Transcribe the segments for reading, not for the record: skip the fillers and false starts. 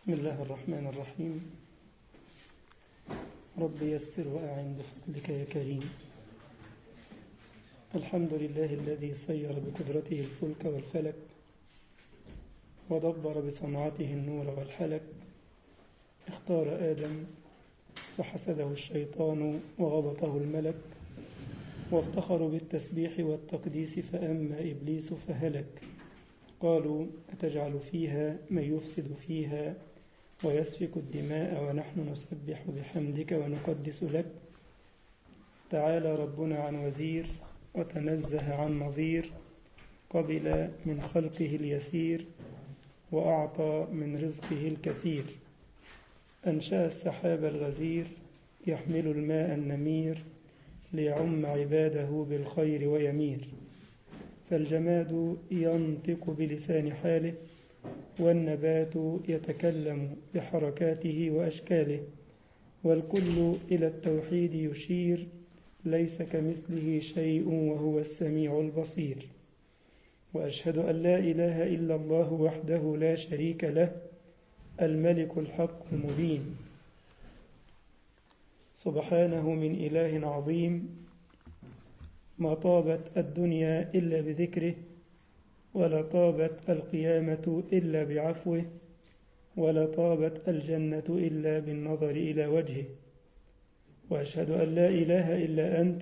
بسم الله الرحمن الرحيم. رب يسر وأعن بفضلك يا كريم. الحمد لله الذي سير بقدرته الفلك والفلك ودبر بصنعته النور والحلك. اختار آدم فحسده الشيطان وغبطه الملك، وافتخروا بالتسبيح والتقديس فأما إبليس فهلك. قالوا أتجعل فيها من يفسد فيها ويسفك الدماء ونحن نسبح بحمدك ونقدس لك. تعالى ربنا عن وزير وتنزه عن نظير، قبل من خلقه اليسير وأعطى من رزقه الكثير. أنشأ السحاب الغزير يحمل الماء النمير ليعم عباده بالخير ويمير. فالجماد ينطق بلسان حاله، والنبات يتكلم بحركاته وأشكاله، والكل إلى التوحيد يشير، ليس كمثله شيء وهو السميع البصير. وأشهد أن لا إله إلا الله وحده لا شريك له، الملك الحق المبين، سبحانه من إله عظيم. ما طابت الدنيا إلا بذكره، ولا طابت القيامة إلا بعفوه، ولا طابت الجنة إلا بالنظر إلى وجهه. وأشهد أن لا إله إلا أنت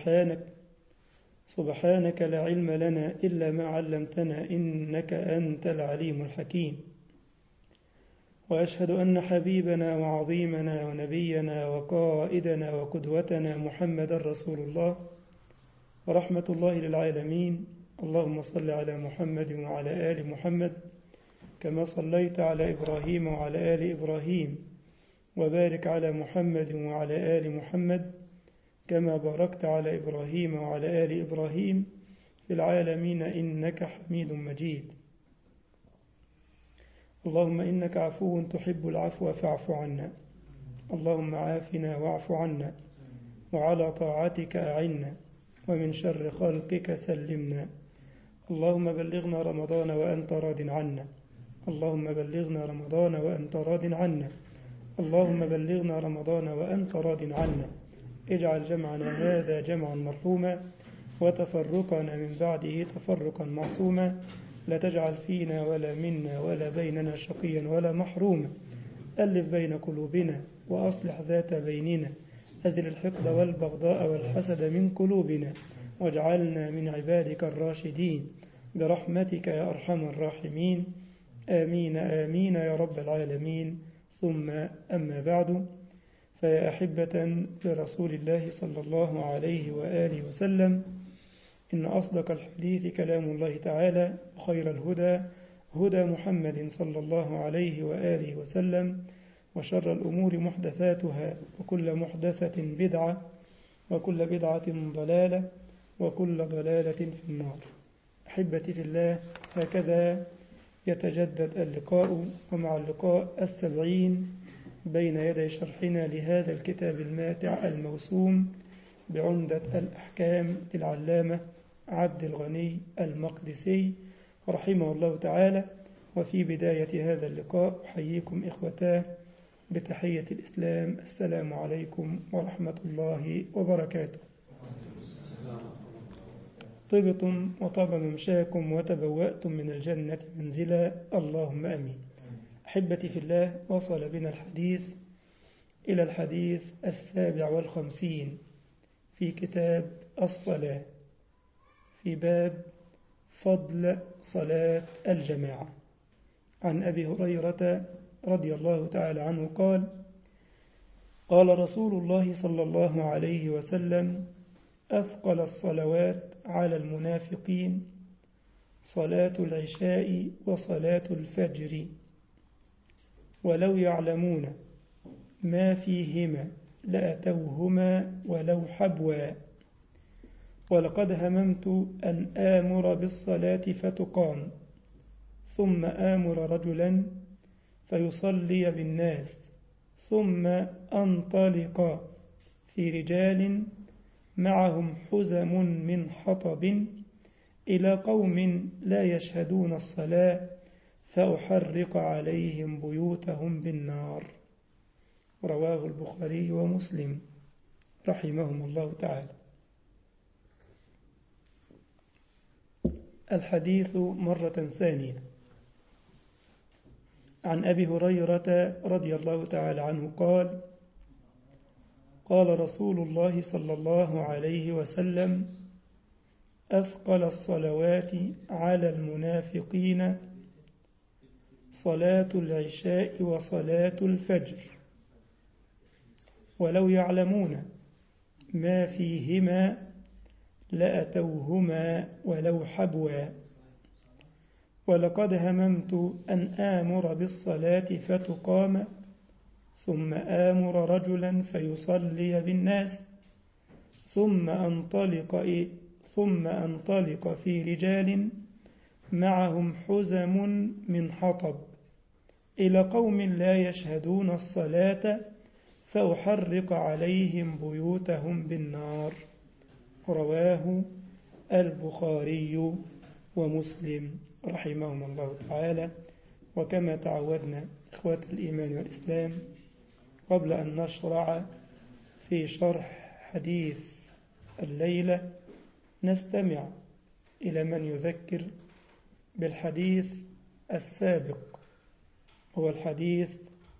سبحانك لا علم لنا إلا ما علمتنا إنك أنت العليم الحكيم. وأشهد أن حبيبنا وعظيمنا ونبينا وقائدنا وقدوتنا محمد رسول الله ورحمة الله للعالمين. اللهم صل على محمد وعلى آل محمد كما صليت على إبراهيم وعلى آل إبراهيم، وبارك على محمد وعلى آل محمد كما باركت على إبراهيم وعلى آل إبراهيم في العالمين إنك حميد مجيد. اللهم إنك عفو تحب العفو فاعف عنا. اللهم عافنا واعف عنا، وعلى طاعتك أعنا، ومن شر خلقك سلمنا. اللهم بلغنا رمضان وأنت راض عنا. اللهم بلغنا رمضان وأنت راض عنا. اللهم بلغنا رمضان وأنت راض عنا. اجعل جمعنا هذا جمعا مرحوما، وتفرقنا من بعده تفرقا معصوما. لا تجعل فينا ولا منا ولا بيننا شقيا ولا محروما. ألف بين قلوبنا وأصلح ذات بيننا. أزل الحقد والبغضاء والحسد من قلوبنا، واجعلنا من عبادك الراشدين برحمتك يا أرحم الراحمين. آمين آمين يا رب العالمين. ثم أما بعد، فيا أحبة لرسول الله صلى الله عليه وآله وسلم، إن أصدق الحديث كلام الله تعالى، وخير الهدى هدى محمد صلى الله عليه وآله وسلم، وشر الأمور محدثاتها، وكل محدثة بدعة، وكل بدعة ضلالة، وكل ضلالة في النار. أحبتي في الله، هكذا يتجدد اللقاء، ومع اللقاء 70 بين يدي شرحنا لهذا الكتاب الماتع الموسوم بعمدة الأحكام للعلامة عبد الغني المقدسي رحمه الله تعالى. وفي بداية هذا اللقاء أحييكم إخوتاه بتحية الإسلام، السلام عليكم ورحمة الله وبركاته. طبتم وطاب ممشاكم وتبوأتم من الجنة منزلا، اللهم أمين. أحبتي في الله، وصل بنا الحديث إلى الحديث 57 في كتاب الصلاة، في باب فضل صلاة الجماعة. عن أبي هريرة رضي الله تعالى عنه قال: قال رسول الله صلى الله عليه وسلم: أثقل الصلوات على المنافقين صلاة العشاء وصلاة الفجر، ولو يعلمون ما فيهما لأتوهما ولو حبوا. ولقد هممت أن آمر بالصلاة فتقام، ثم آمر رجلا فيصلي بالناس، ثم أنطلق في رجال معهم حزم من حطب إلى قوم لا يشهدون الصلاة، فأحرق عليهم بيوتهم بالنار. رواه البخاري ومسلم رحمهم الله تعالى. الحديث مرة ثانية عن أبي هريرة رضي الله تعالى عنه قال: قال رسول الله صلى الله عليه وسلم: أثقل الصلوات على المنافقين صلاة العشاء وصلاة الفجر، ولو يعلمون ما فيهما لأتوهما ولو حبوا، ولقد هممت أن آمر بالصلاة فتقام ثم آمر رجلا فيصلي بالناس ثم أنطلق في رجال معهم حزم من حطب إلى قوم لا يشهدون الصلاة فأحرق عليهم بيوتهم بالنار. رواه البخاري ومسلم رحمهم الله تعالى. وكما تعودنا إخوة الإيمان والإسلام، قبل أن نشرع في شرح حديث الليلة نستمع إلى من يذكر بالحديث السابق، هو الحديث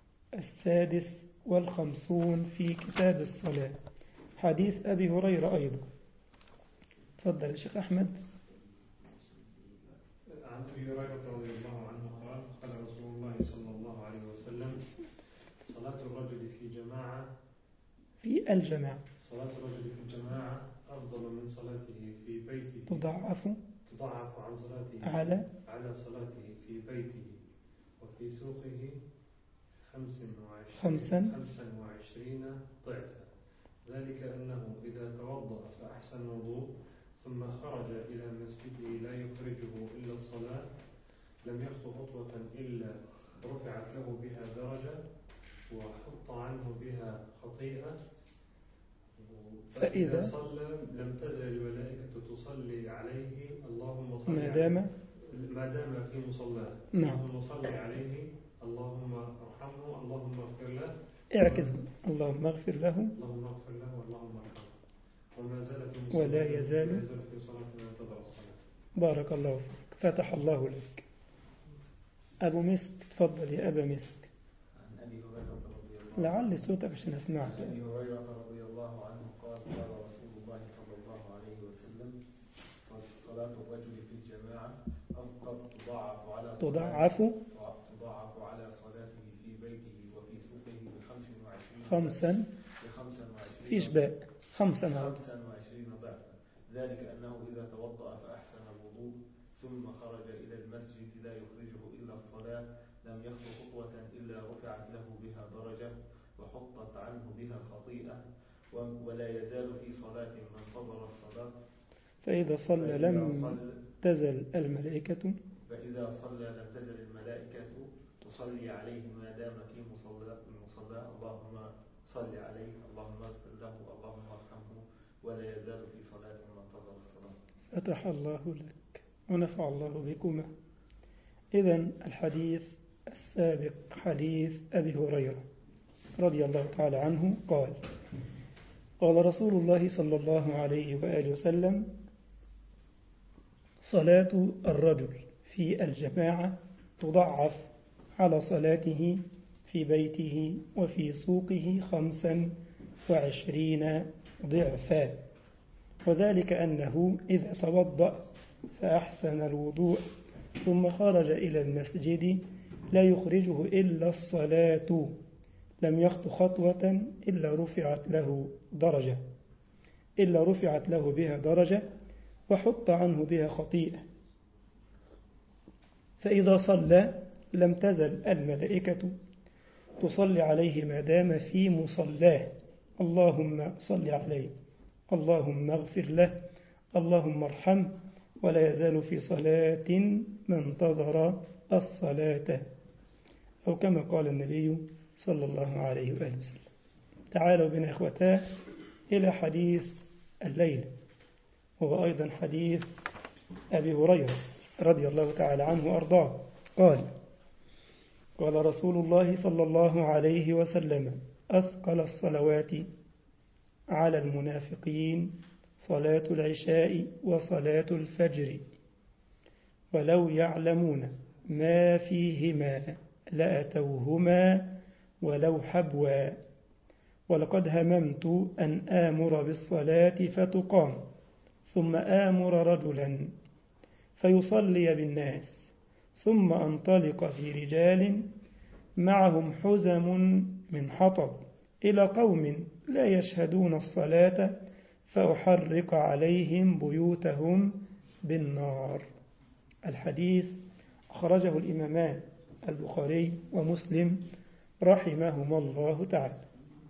56 في كتاب الصلاة، حديث أبي هريرة أيضا. تفضل يا شيخ أحمد. عن أبي هريرة رضي الله عنه قال: قال رسول الله صلى الله عليه وسلم: صلاة الرجل في الجماعة أفضل من صلاته في بيته، تضاعف عن صلاته على صلاته في بيته وفي سوقه 25 ضعفا، ذلك أنه إذا توضأ فأحسن الوضوء ثم خرج إلى مسجده لا يخرجه إلا الصلاة لم يخطو خطوة إلا رفعت له بها درجة وحط عنه بها خطيئة، فإذا صلى لم تزل الملائكة تصلي عليه اللهم صل ما دام في مصلاه، اللهم صل عليه، اللهم ارحمه، اللهم اغفر له، اعكس اللهم اغفر له، اللهم ارحمه، وما زال في ولا يزال في صلاة ما انتظر الصلاة. بارك الله فيك، فتح الله لك. أبو مسك، تفضل يا أبا مسك. عن أبي هريرة رضي الله لعل صوتك عشان أسمعك. عن أبي هريرة رضي الله عنه قال: قال رسول الله صلى الله عليه وسلم: صلاة الرجل في الجماعة تضاعف على صلاته في بيته وفي سوقه ب25 فيش باء 25 ضعفا، ذلك أنه إذا توضأ فأحسن الوضوء ثم خرج إلى المسجد لا يخرجه إلا الصلاة لم يخطو خطوة إلا رفعت له بها درجة وحطت عنه بها خطيئة، ولا يزال في صلاة من انتظر الصلاة. فإذا صلى لم تزل الملائكة تصلي عليه ما دام في مصلاه، اللهم صل عليه، اللهم اغفر له، اللهم ارحمه، ولا يزال في صلاة من انتظر الصلاة. فتح الله لك ونفع الله بكما. إذن الحديث السابق حديث أبي هريرة رضي الله تعالى عنه قال: قال رسول الله صلى الله عليه وآله وسلم: صلاة الرجل في الجماعة تضاعف على صلاته في بيته وفي سوقه 25 ضعفا، وذلك أنه إذا توضأ فأحسن الوضوء ثم خرج إلى المسجد لا يخرجه إلا الصلاة لم يخط خطوة إلا رفعت له بها درجة وحط عنه بها خطيئة، فإذا صلى لم تزل الملائكة تصلي عليه ما دام في مصلاه، اللهم صل عليه، اللهم اغفر له، اللهم ارحمه، ولا يزال في صلاة ما انتظر الصلاة، أو كما قال النبي صلى الله عليه وآله وسلم. تعالوا بنا إخوتاه إلى حديث الليلة، وهو أيضا حديث أبي هريرة رضي الله تعالى عنه وأرضاه قال: قال رسول الله صلى الله عليه وسلم: أثقل الصلوات على المنافقين صلاة العشاء وصلاة الفجر، ولو يعلمون ما فيهما لأتوهما ولو حبوا، ولقد هممت أن آمر بالصلاة فتقام، ثم آمر رجلا فيصلي بالناس، ثم أنطلق في رجال معهم حزم من حطب إلى قوم لا يشهدون الصلاة فأحرق عليهم بيوتهم بالنار. الحديث أخرجه الإمامان البخاري ومسلم رحمهما الله تعالى.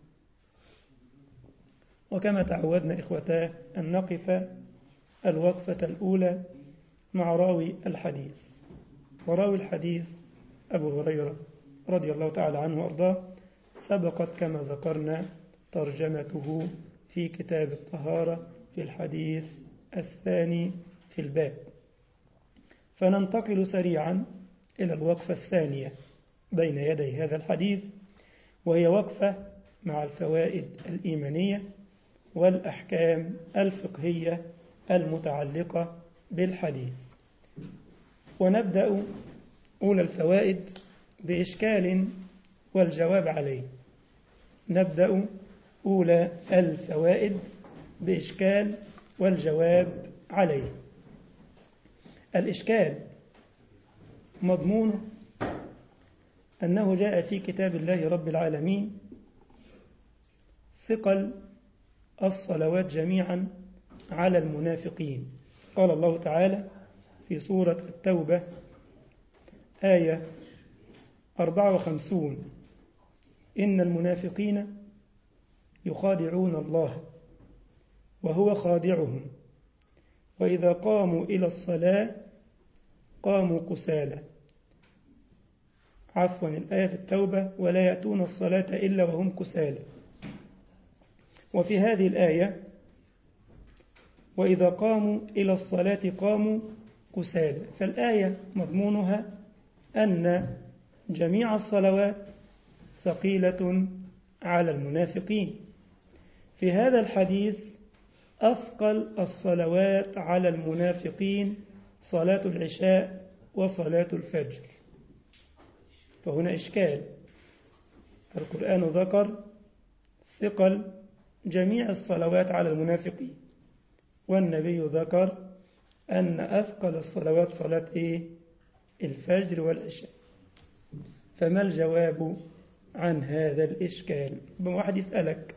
وكما تعودنا إخوتاه أن نقف الوقفة الأولى مع راوي الحديث، وراوي الحديث أبو هريرة رضي الله تعالى عنه وأرضاه، سبقت كما ذكرنا ترجمته في كتاب الطهارة في الحديث الثاني في الباب. فننتقل سريعا إلى الوقفة الثانية بين يدي هذا الحديث، وهي وقفة مع الفوائد الإيمانية والأحكام الفقهية المتعلقة بالحديث. ونبدأ أولى الفوائد بإشكال والجواب عليه. نبدأ أولى الفوائد بإشكال والجواب عليه. الإشكال مضمونه أنه جاء في كتاب الله رب العالمين ثقل الصلوات جميعا على المنافقين. قال الله تعالى في سورة التوبة آية 54: إن المنافقين يخادعون الله وهو خادعهم وإذا قاموا إلى الصلاة قاموا كسالى. عفوا، الآية في التوبة: ولا يأتون الصلاة إلا وهم كسالى. وفي هذه الآية: وإذا قاموا إلى الصلاة قاموا كسالى. فالآية مضمونها أن جميع الصلوات ثقيلة على المنافقين. في هذا الحديث أثقل الصلوات على المنافقين صلاة العشاء وصلاة الفجر. فهنا إشكال. القرآن ذكر ثقل جميع الصلوات على المنافقين، والنبي ذكر أن أثقل الصلوات صلاة الفجر والعشاء. فما الجواب عن هذا الإشكال؟ واحد يسألك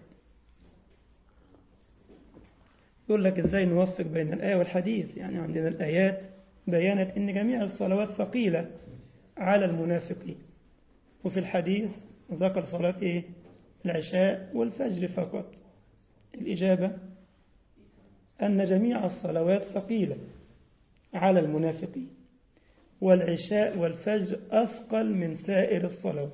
يقول لك إزاي نوفق بين الآية والحديث؟ يعني عندنا الآيات بيانت أن جميع الصلوات ثقيلة على المنافقين، وفي الحديث ذكر صلاة العشاء والفجر فقط. الإجابة أن جميع الصلوات ثقيلة على المنافقين، والعشاء والفجر أثقل من سائر الصلوات.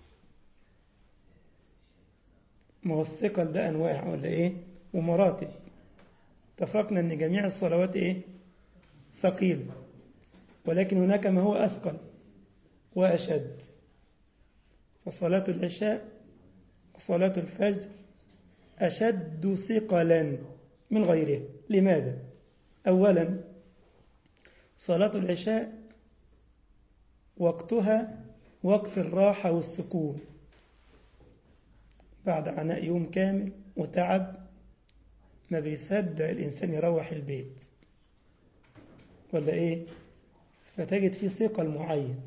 ما هو الثقل ده أنواع ولا ومراتب. اتفقنا أن جميع الصلوات ثقيلة، ولكن هناك ما هو أثقل وأشد. فصلاة العشاء وصلاة الفجر أشد ثقلا من غيره. لماذا؟ أولا، صلاة العشاء وقتها وقت الراحة والسكون بعد عناء يوم كامل وتعب، ما بيصدق الإنسان يروح البيت ولا فتجد فيه ثقل معين.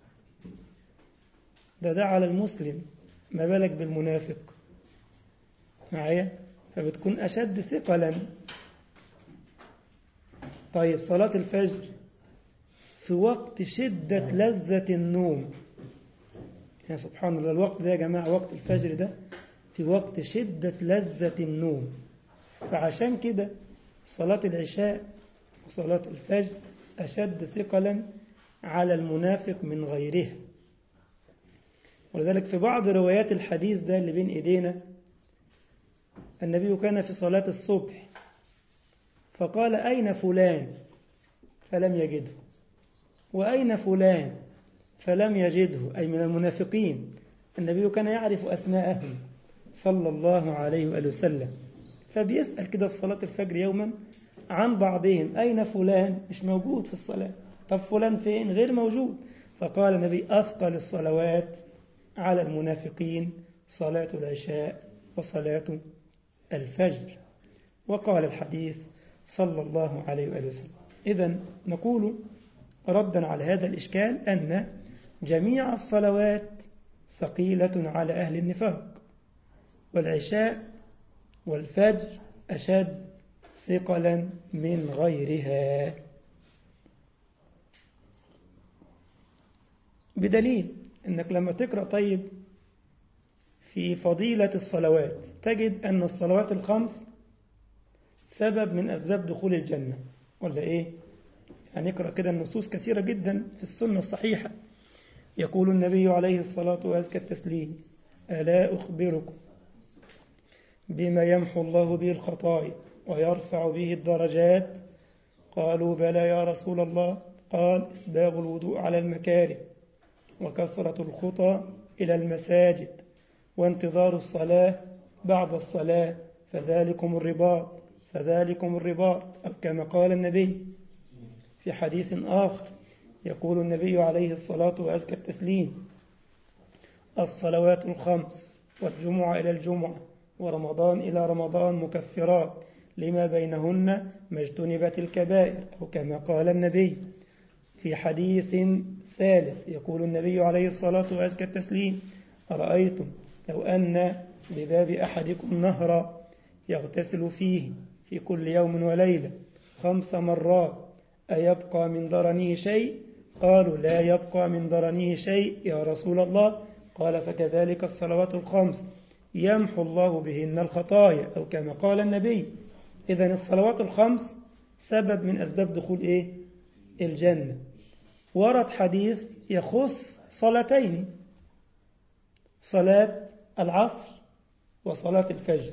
ده على المسلم، ما بالك بالمنافق معايا؟ فبتكون أشد ثقلا. طيب، صلاة الفجر في وقت شدة لذة النوم. يا سبحان الله، الوقت ده يا جماعة، وقت الفجر ده في وقت شدة لذة النوم. فعشان كده صلاة العشاء وصلاة الفجر أشد ثقلا على المنافق من غيره. ولذلك في بعض روايات الحديث ده اللي بين إيدينا، النبي كان في صلاة الصبح فقال: أين فلان؟ فلم يجده. وأين فلان؟ فلم يجده، أي من المنافقين. النبي كان يعرف أسماءهم صلى الله عليه وآله وسلم، فبيسأل كده في صلاة الفجر يوما عن بعضهم: أين فلان؟ مش موجود في الصلاة. طب فلان فين؟ غير موجود. فقال النبي: أثقل الصلوات على المنافقين صلاة العشاء وصلاة الفجر. وقال الحديث صلى الله عليه وآله وسلم. إذن نقول ردا على هذا الإشكال أن جميع الصلوات ثقيلة على أهل النفاق، والعشاء والفجر أشد ثقلا من غيرها، بدليل أنك لما تقرأ طيب في فضيلة الصلوات تجد أن الصلوات الخمس سبب من أسباب دخول الجنة، ولا إيه؟ هنقرأ كده النصوص كثيرة جدا في السنة الصحيحة. يقول النبي عليه الصلاة وأزكى التسليم: ألا أخبركم بما يمحو الله به الخطايا ويرفع به الدرجات؟ قالوا: بلى يا رسول الله. قال: إسباغ الوضوء على المكاره، وكثرة الخطى إلى المساجد، وانتظار الصلاة بعد الصلاة، فذلكم الرباط، أو كما قال النبي. في حديث آخر يقول النبي عليه الصلاة وأزكى التسليم: الصلوات الخمس والجمعة إلى الجمعة ورمضان إلى رمضان مكفرات لما بينهن ما اجتنبت الكبائر، أو كما قال النبي. في حديث ثالث يقول النبي عليه الصلاة وأزكى التسليم: أرأيتم لو أن بباب أحدكم نهرا يغتسل فيه في كل يوم وليلة 5 مرات أيبقى من درنه شيء؟ قالوا: لا يبقى من درنه شيء يا رسول الله. قال: فكذلك الصلوات الخمس يمحو الله بهن الخطايا، أو كما قال النبي. إذن الصلوات الخمس سبب من أسباب دخول الجنة. ورد حديث يخص صلاتين: صلاة العصر وصلاة الفجر.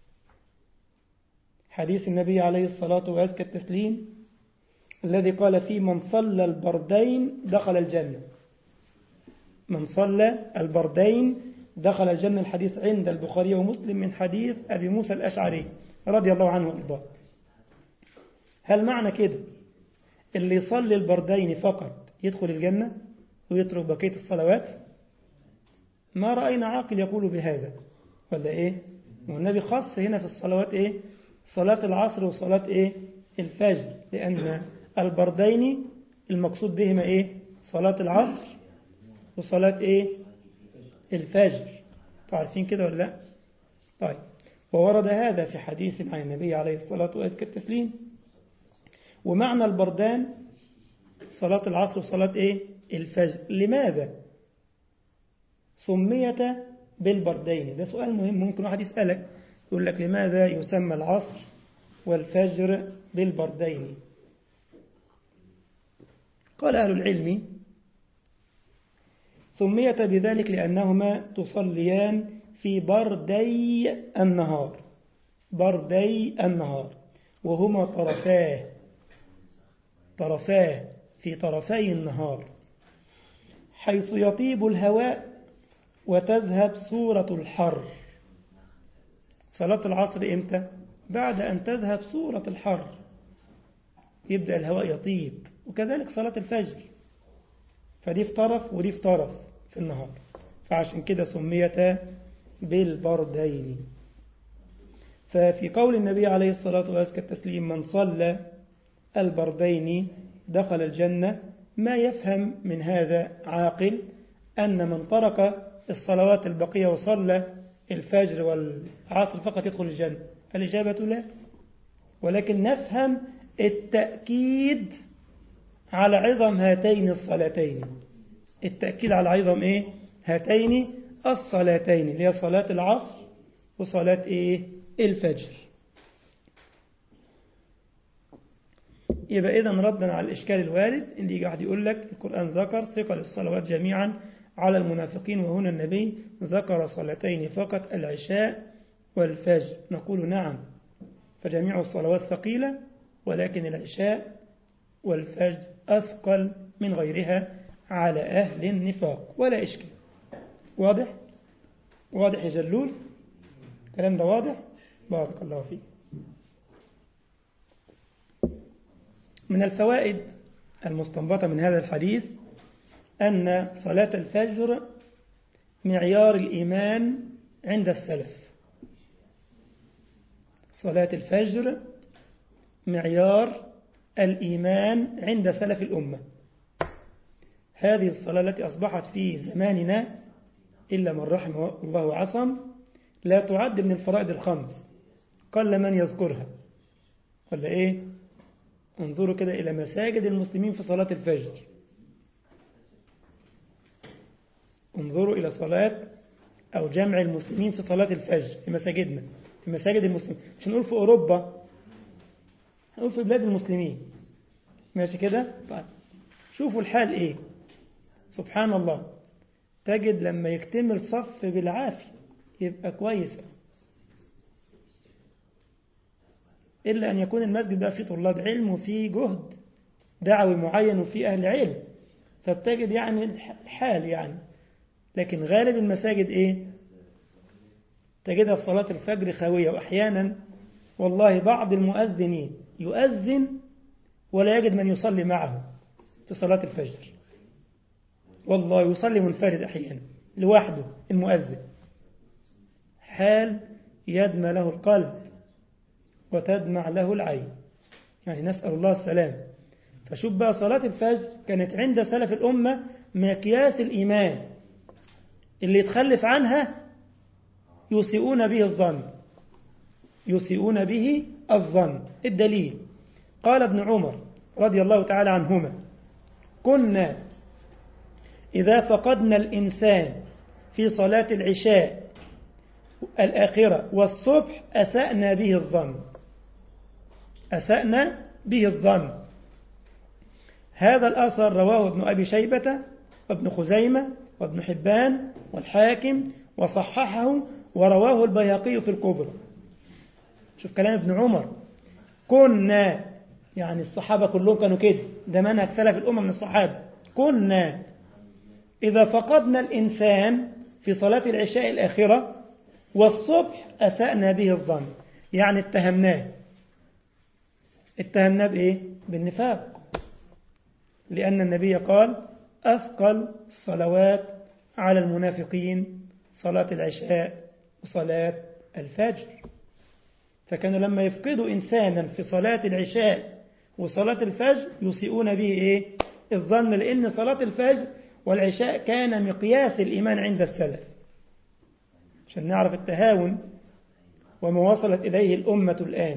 حديث النبي عليه الصلاة وأزكى التسليم الذي قال فيه: من صلى البردين دخل الجنة. من صلى البردين دخل الجنة. الحديث عند البخاري ومسلم من حديث أبي موسى الأشعري رضي الله عنه وارضاه. هل معنى كده اللي يصلي البردين فقط يدخل الجنة ويترك بقية الصلوات؟ ما رأينا عاقل يقول بهذا، ولا إيه؟ والنبي خص هنا في الصلوات صلاة العصر وصلاة الفجر، لأن البردين المقصود بهما صلاة العصر وصلاة الفجر. تعرفين كده ولا لا؟ طيب، وورد هذا في حديث عن النبي عليه الصلاة والتسليم. ومعنى البردان صلاة العصر وصلاة الفجر. لماذا سميت بالبردين؟ ده سؤال مهم، ممكن واحد يسألك يقول لك: لماذا يسمى العصر والفجر بالبردين؟ قال أهل العلم: سميت بذلك لأنهما تصليان في بردي النهار، وهما طرفاه في طرفي النهار، حيث يطيب الهواء وتذهب صورة الحر. صلاة العصر إمتى؟ بعد أن تذهب صورة الحر يبدأ الهواء يطيب، وكذلك صلاة الفجر، فدي في طرف ودي في طرف في النهار، فعشان كده سميتا بالبردين. ففي قول النبي عليه الصلاة والتسليم: من صلى البردين دخل الجنة، ما يفهم من هذا عاقل أن من ترك الصلوات البقية وصلى الفجر والعصر فقط يدخل الجنة. الإجابة لا، ولكن نفهم التأكيد على عظم هاتين الصلاتين. التأكيد على عظم هاتين الصلاتين، اللي هي صلاة العصر وصلاة الفجر. يبقى إذن ردا على الإشكال الوارد اللي يجي واحد يقول لك القرآن ذكر ثقل الصلوات جميعا على المنافقين، وهنا النبي ذكر صلاتين فقط: العشاء والفجر. نقول: نعم، فجميع الصلوات ثقيلة، ولكن العشاء والفجر أثقل من غيرها على أهل النفاق ولا إشكال. واضح؟ واضح يا جلول؟ الكلام ده واضح؟ بارك الله فيك. من الفوائد المستنبطة من هذا الحديث أن صلاة الفجر معيار الإيمان عند السلف. صلاة الفجر معيار الإيمان عند سلف الأمة. هذه الصلاة التي أصبحت في زماننا إلا من رحم الله وعصم لا تعد من الفرائض الخمس، قل من يذكرها ولا إيه؟ انظروا كده إلى مساجد المسلمين في صلاة الفجر، انظروا إلى صلاة أو جمع المسلمين في صلاة الفجر في مساجدنا، في مساجد المسلمين. مش نقول في أوروبا، نقول في بلاد المسلمين. ماشي كده؟ طيب شوفوا الحال إيه. سبحان الله، تجد لما يكتمل صف بالعافية يبقى كويسة، إلا أن يكون المسجد بقى فيه طلاب علم وفيه جهد دعوي معين وفيه أهل علم، فبتجد يعني الحال يعني. لكن غالب المساجد إيه؟ تجدها في صلاة الفجر خاوية. وأحيانا والله بعض المؤذنين يؤذن ولا يجد من يصلي معه في صلاة الفجر، والله يصلي منفرد أحيانا لوحده المؤذن، حال يدمى له القلب وتدمع له العين، يعني نسأل الله السلام. فشوف بقى صلاة الفجر كانت عند سلف الأمة مقياس الإيمان، اللي يتخلف عنها يسيئون به الظن، يسيئون به الظن. الدليل قال ابن عمر رضي الله تعالى عنهما: كنا إذا فقدنا الإنسان في صلاة العشاء الآخرة والصبح أسأنا به الظن، أسأنا به الظن. هذا الأثر رواه ابن أبي شيبة وابن خزيمة وابن حبان والحاكم وصححه، ورواه البيهقي في الكبرى. شوف كلام ابن عمر، كنا يعني الصحابة كلهم كانوا كده، ده منهج سلف الأمة من الصحابة. كنا إذا فقدنا الإنسان في صلاة العشاء الآخرة والصبح أسأنا به الظن، يعني اتهمناه بإيه؟ بالنفاق، لأن النبي قال: أثقل الصلوات على المنافقين صلاة العشاء وصلاة الفجر. فكانوا لما يفقدوا إنسانا في صلاة العشاء وصلاة الفجر يسيئون به إيه؟ الظن، لأن صلاة الفجر والعشاء كان مقياس الإيمان عند السلف. عشان نعرف التهاون وما وصلت إليه الأمة الآن.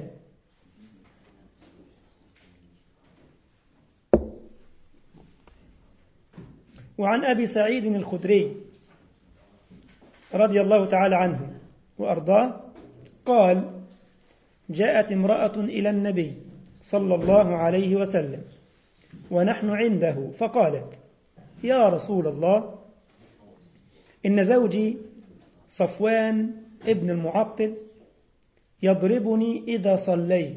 وعن أبي سعيد الخدري رضي الله تعالى عنه وأرضاه قال: جاءت امرأة إلى النبي صلى الله عليه وسلم ونحن عنده فقالت: يا رسول الله، إن زوجي صفوان ابن المعطل يضربني إذا صليت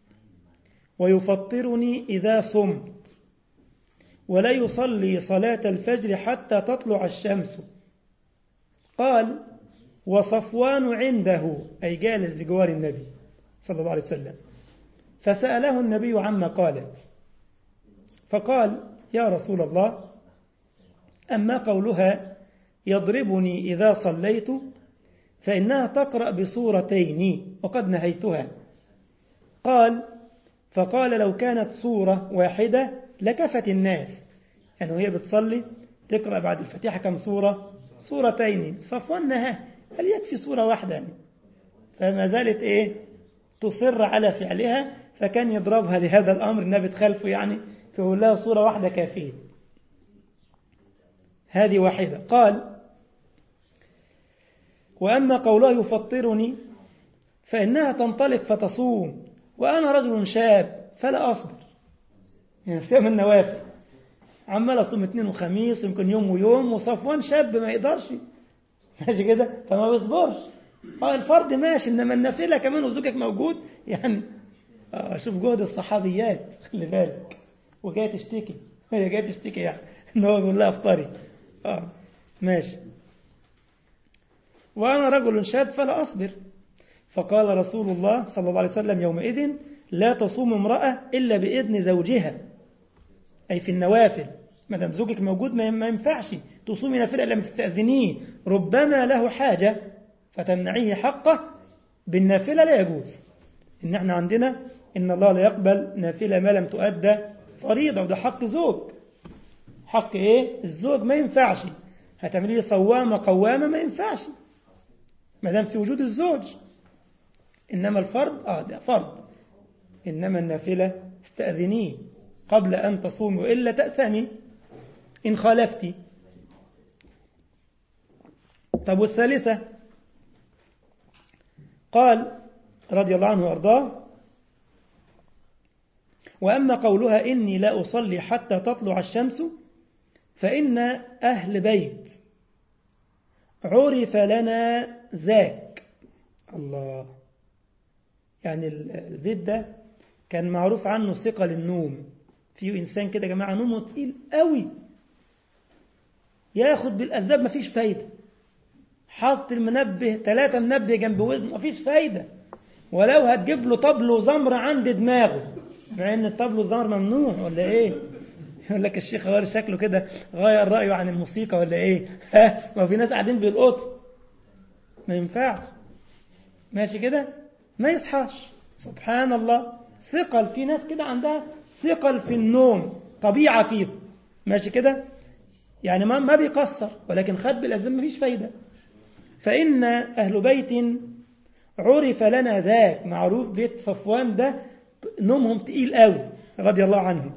ويفطرني إذا صمت، ولا يصلي صلاة الفجر حتى تطلع الشمس. قال: وصفوان عنده، أي جالس بجوار النبي صلى الله عليه وسلم. فسأله النبي عما قالت، فقال: يا رسول الله، أما قولها يضربني إذا صليت فإنها تقرأ بسورتين وقد نهيتها. قال: فقال: لو كانت سورة واحدة لكفت الناس، يعني وهي بتصلي تقرأ بعد الفاتحة كم سورة؟ سورتين. صفوان نهى، هل يكفي سورة واحدة يعني؟ فما زالت إيه؟ تصر على فعلها، فكان يضربها لهذا الأمر، النبي تخلفه يعني، فيقول لها سورة واحدة كافية، هذه واحدة. قال: وأما قولها يفطرني فإنها تنطلق فتصوم وأنا رجل شاب فلا أصبر، يعني صيام النوافل، عمال أصوم اثنين وخميس يمكن يوم ويوم، وصفوان شاب ما يقدرش، ماشي كده، فما بيصبرش. الفرض ماشي، إنما النافلة كمان وزوجك موجود يعني. شوف جهد الصحابيات، خلي بالك، وجاية تشتكي، هي جاية تشتكي يعني إن هو بيقول لها افطري. ماشي. وأنا رجل شاب فلا أصبر. فقال رسول الله صلى الله عليه وسلم يومئذ لا تصوم امرأة إلا بإذن زوجها، أي في النوافل. ما دام زوجك موجود ما ينفعش تصومي نافلة إلا ما تستأذنيه، ربما له حاجة فتمنعيه حقه بالنافلة، لا يجوز. إن احنا عندنا إن الله لا يقبل نافلة ما لم تؤدى فريضة، وده حق زوج. حق إيه؟ الزوج ما ينفعش هتعمليه صوامة قوامة، ما ينفعش ما دام في وجود الزوج. إنما الفرض ده فرض. إنما النافلة استأذنيه قبل أن تصوم وإلا تأثمي إن خالفتي. طب والثالثة قال رضي الله عنه وأرضاه: وأما قولها إني لا أصلي حتى تطلع الشمس فإن أهل بيت عرف لنا ذاك. الله، يعني البيت ده كان معروف عنه ثقة للنوم. فيه إنسان كده يا جماعة نومه تقيل قوي، ياخد بالأسباب مفيش فايدة، حاط المنبه 3 منبه جنب وزنه مفيش فايدة، ولو هتجيب له طبل وزمر عند دماغه، مع ان الطبل والزمر ممنوع ولا ايه؟ يقول لك الشيخ غير شكله كده، غير رأيه عن الموسيقى ولا ايه؟ ما في ناس قاعدين بيلقطوا، ما ينفعش. ماشي كده ما يصحاش. سبحان الله، ثقل. في ناس كده عندها ثقل في النوم، طبيعة فيه. ماشي كده، يعني ما بيقصر، ولكن خد بالأسباب مفيش فايدة. فإن أهل بيت عرف لنا ذاك، معروف بيت صفوان ده نومهم تقيل قوي رضي الله عنهم.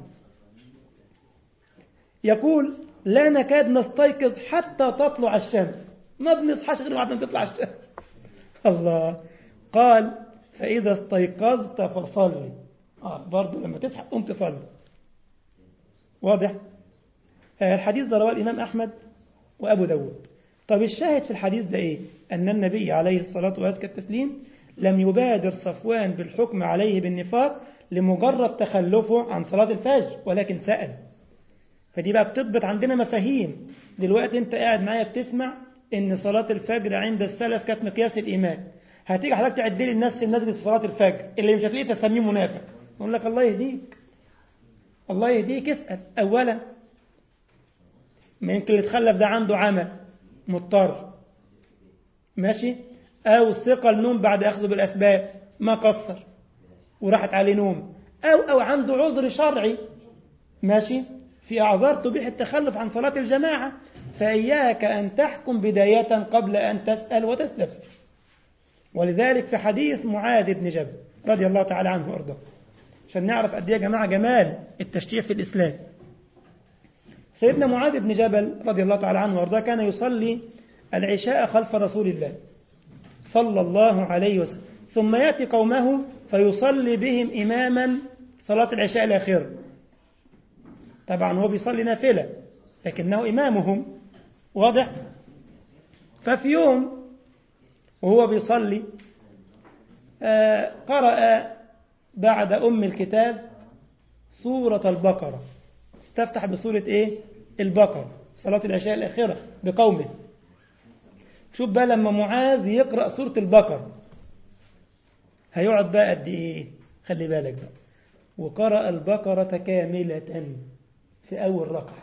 يقول: لا نكاد نستيقظ حتى تطلع الشمس، ما بنصحاش غير بعد ما تطلع الشمس. الله. قال: فإذا استيقظت فصلي. برضو لما تصحى قم تصلي. واضح؟ الحديث ده رواه الإمام أحمد وأبو داود. طب الشاهد في الحديث ده إيه؟ أن النبي عليه الصلاة وأزكى التسليم لم يبادر صفوان بالحكم عليه بالنفاق لمجرد تخلفه عن صلاة الفجر، ولكن سأل. فدي بقى بتضبط عندنا مفاهيم. دلوقتي انت قاعد معايا بتسمع ان صلاة الفجر عند السلف كانت مقياس الإيمان. هتيجي حضرتك تعدي لي الناس في المسجد في صلاة الفجر، اللي مش هتلاقيه تسميه منافق. يقول لك الله يهديك، الله يهديك. اسأل أولا، ما يمكن اللي يتخلف ده عنده عمل مضطر، ماشي، أو ثقة النوم بعد أخذه بالأسباب ما قصر وراحت عليه نوم، أو عنده عذر شرعي، ماشي، في أعذار تبيح التخلف عن صلاة الجماعة. فإياك أن تحكم بداية قبل أن تسأل وتستفسر. ولذلك في حديث معاذ بن جبل رضي الله تعالى عنه وأرضاه، عشان نعرف قد ايه يا جماعة جمال التشريع في الإسلام. سيدنا معاذ بن جبل رضي الله تعالى عنه وأرضاه كان يصلي العشاء خلف رسول الله صلى الله عليه وسلم، ثم يأتي قومه فيصلي بهم إماما صلاة العشاء الأخيرة. طبعا هو بيصلي نافلة لكنه إمامهم، واضح؟ ففي يوم وهو بيصلي قرأ بعد أم الكتاب سورة البقرة، استفتح بسورة إيه؟ البقرة، صلاة العشاء الأخيرة بقومه. شوف بقى لما معاذ يقرأ سورة البقرة هيقعد بقى قد إيه؟ خلي بالك بقى. وقرأ البقرة كاملة في أول ركعة.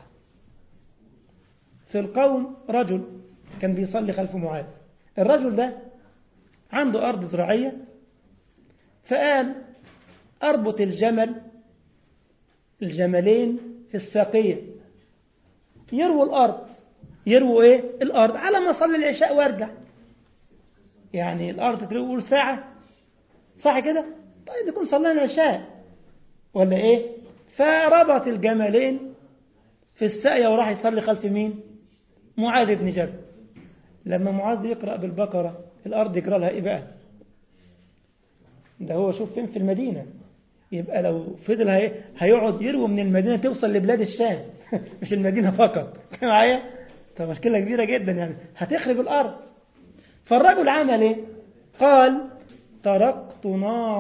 في القوم رجل كان بيصلي خلف معاذ، الرجل ده عنده أرض زراعية، فقال أربط الجملين في الساقية يرووا الأرض. يرووا إيه؟ الأرض على ما أصلي العشاء وارجع. يعني الأرض تقول ساعة، صح كده؟ طيب يكون صلينا العشاء ولا إيه؟ فربط الجملين في الساقية وراح يصلي خلف مين؟ معاذ بن جبل. لما معاذ يقرأ بالبقرة الأرض يقرأ لها إيه بقى؟ ده هو شوف فين في المدينة، يبقى لو فضل هيقعد يروي من المدينة توصل لبلاد الشام مش المدينة فقط معايا. طب مشكلة كبيرة جدا، يعني هتخرب الأرض. فالرجل عمل إيه؟ قال تركت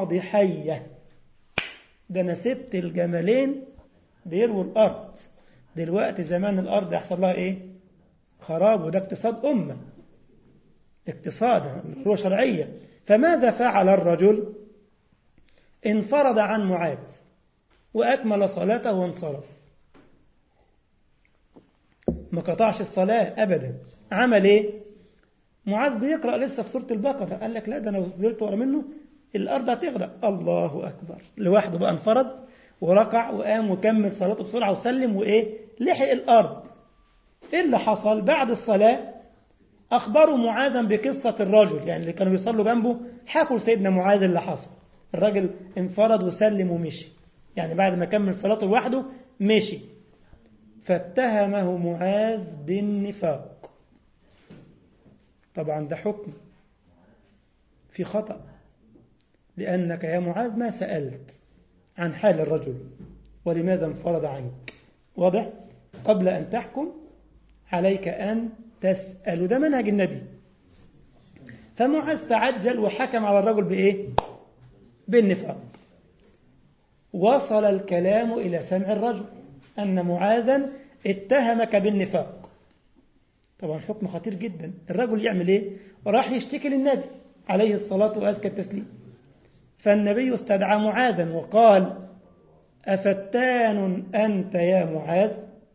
ناضحية، ده أنا سبت الجملين بيروا الأرض دلوقتي زمان الأرض يحصل لها إيه؟ خراب، وده اقتصاد أمة، اقتصاد هو شرعية. فماذا فعل الرجل؟ انفرد عن معاذ وأكمل صلاته وانصرف، ما قطعش الصلاة أبدا. عمل إيه؟ معاذ بيقرأ لسه في سورة البقرة، قال لك لا ده أنا فضلت ورا منه الأرض هتغرق. الله أكبر، لوحده بقى انفرد وركع وقام وكمل صلاته بسرعة وسلم وإيه؟ لحق الأرض. إيه اللي حصل بعد الصلاة؟ أخبروا معاذا بقصة الرجل، يعني اللي كانوا بيصلوا جنبه حكوا سيدنا معاذ اللي حصل. الرجل انفرد وسلم ومشي، يعني بعد ما كمل صلاته لوحده مشي. فاتهمه معاذ بالنفاق. طبعا ده حكم في خطأ، لأنك يا معاذ ما سألت عن حال الرجل ولماذا انفرد عنك. واضح؟ قبل أن تحكم عليك أن تسأل، وده منهج النبي. فمعاذ تعجل وحكم على الرجل بإيه؟ بالنفاق. وصل الكلام إلى سمع الرجل أن معاذا اتهمك بالنفاق. طبعا حكم خطير جدا. الرجل يعمل إيه؟ راح يشتكي للنبي عليه الصلاة وأزكى التسليم. فالنبي استدعى معاذا وقال: أفتان أنت يا معاذ؟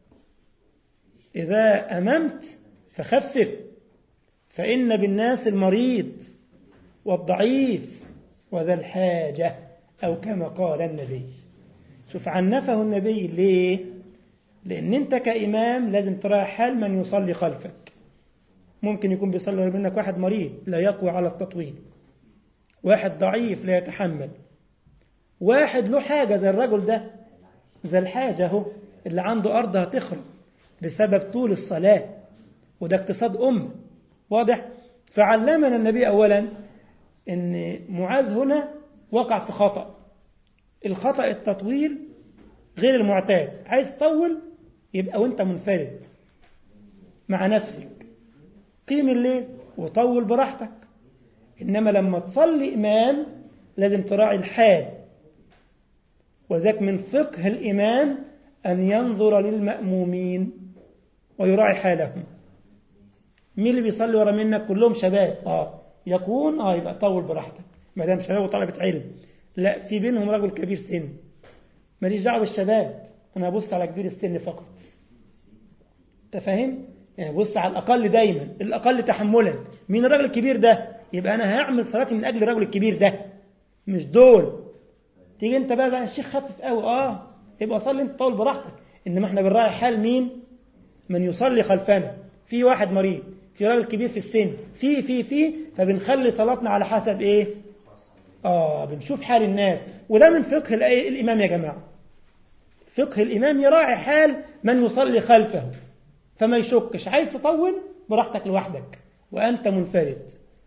إذا أممت فخفف، فإن بالناس المريض والضعيف وذا الحاجة، أو كما قال النبي. شوف عنفه النبي ليه؟ لأن أنت كإمام لازم تراعي حال من يصلي خلفك. ممكن يكون بيصلي منك واحد مريض لا يقوى على التطويل، واحد ضعيف لا يتحمل، واحد له حاجة زي الرجل ده، زي الحاجة هو اللي عنده أرض هتخرب بسبب طول الصلاة، وده اقتصاد أمة. واضح؟ فعلمنا النبي أولا أن معاذ هنا وقع في خطأ. الخطأ التطويل غير المعتاد. عايز تطول يبقى وانت منفرد مع نفسك، قيم الليل وطول براحتك. إنما لما تصلي إمام لازم تراعي الحال، وذاك من فقه الإمام أن ينظر للمأمومين ويراعي حالهم. مين اللي بيصلي ورا منك؟ كلهم شباب، يكون يبقى طول براحتك ما دام شباب وطلبة علم. لا، في بينهم رجل كبير سن، ماليش دعوه بالشباب، انا ابص على كبير السن فقط. انت فاهم؟ يعني بص على الاقل دايما، الاقل تحملا. مين الرجل الكبير ده؟ يبقى انا هعمل صلاتي من اجل الرجل الكبير ده، مش دول. تيجي انت بقى الشيخ خفف قوي، يبقى صلي انت طول براحتك. انما احنا بنراعي حال مين؟ من يصلي خلفنا. في واحد مريض، في راجل كبير في السن، في فبنخلي صلاتنا على حسب ايه؟ بنشوف حال الناس. وده من فقه الإمام يا جماعة. فقه الإمام يراعي حال من يصلي خلفه، فما يشكش. عايز تطول براحتك لوحدك وأنت منفرد.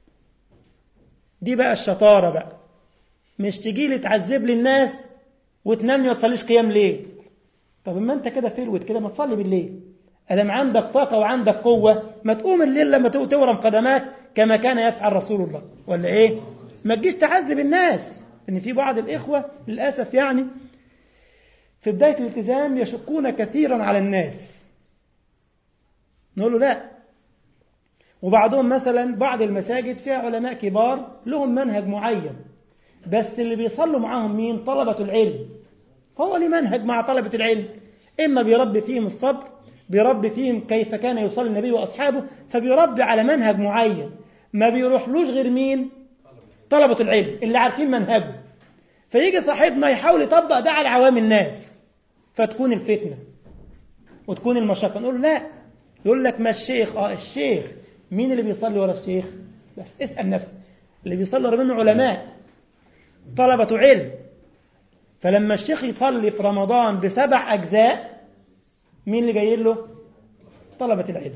دي بقى الشطارة بقى، مش تجي لي تعذب لي الناس وتنام ما تصليش قيام ليل. طب ما انت كده فلوت كده، ما تصلي بالليل. ألم عندك طاقة وعندك قوة، ما تقوم الليل لما تورم قدمات كما كان يفعل رسول الله، ولا ايه؟ ما تجيش تعذب الناس. ان في بعض الإخوة للأسف يعني في بداية الالتزام يشقون كثيرا على الناس، نقول له لا. وبعضهم مثلا بعض المساجد فيها علماء كبار لهم منهج معين، بس اللي بيصلوا معاهم مين؟ طلبة العلم. فهو ليه منهج مع طلبة العلم، إما بيربي فيهم الصبر، بيربي فيهم كيف كان يصلي النبي وأصحابه، فبيربي على منهج معين. ما بيروحلوش غير مين؟ طلبة العلم اللي عارفين منهجه. فيجي صاحبنا يحاول يطبق ده على عوام الناس، فتكون الفتنة وتكون المشقة. نقول لا، يقول لك ما الشيخ. الشيخ مين اللي بيصلي ورا الشيخ؟ بس اسأل نفسك، اللي بيصلي ورا منه علماء طلبة علم. فلما الشيخ يصلي في رمضان ب7 أجزاء، مين اللي جاي له؟ طلبة العلم.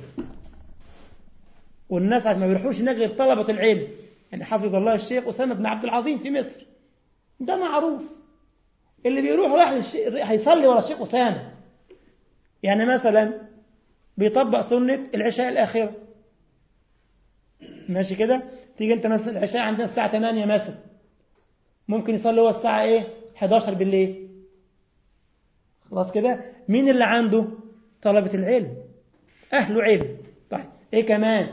والناس ما بيروحوش هناك غير طلبة العلم. يعني حفظ الله الشيخ أسامة بن عبد العظيم في مصر، ده معروف. اللي بيروح راح هيصلي ورا الشيخ أسامة. يعني مثلا بيطبق سنة العشاء الآخرة، ماشي كده. تيجي انت مثلا العشاء عندنا الساعة 8 مثلا، ممكن يصلي هو الساعة 11 بالليل. خلاص كده. مين اللي عنده؟ طلبة العلم أهل علم. طيب إيه كمان؟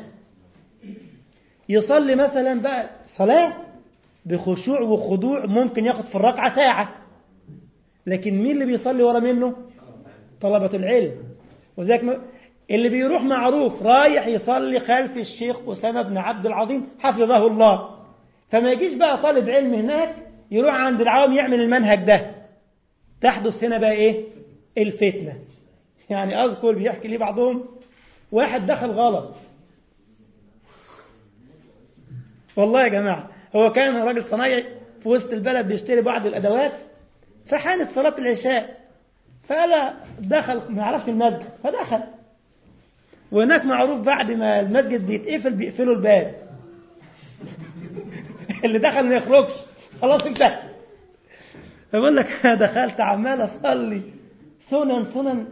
يصلي مثلا بقى صلاة بخشوع وخضوع ممكن ياخد في الركعة ساعة، لكن مين اللي بيصلي ورا منه؟ طلبة العلم. وذلك اللي بيروح معروف رايح يصلي خلف الشيخ أسامة بن عبد العظيم حفظه الله، فما يجيش بقى طالب علم هناك يروح عند العوام يعمل المنهج ده. تحدث هنا بقى إيه؟ الفتنة. يعني أذكر بيحكي لي بعضهم واحد دخل غلط، والله يا جماعة، هو كان راجل صنايعي في وسط البلد بيشتري بعض الأدوات، فحانت صلاة العشاء فقال دخل ما يعرفش المسجد فدخل، وهناك معروف بعد ما المسجد بيتقفل بيقفلوا الباب اللي دخل ما يخرجش خلاص انتهى. فبقول لك دخلت عمال أصلي سنن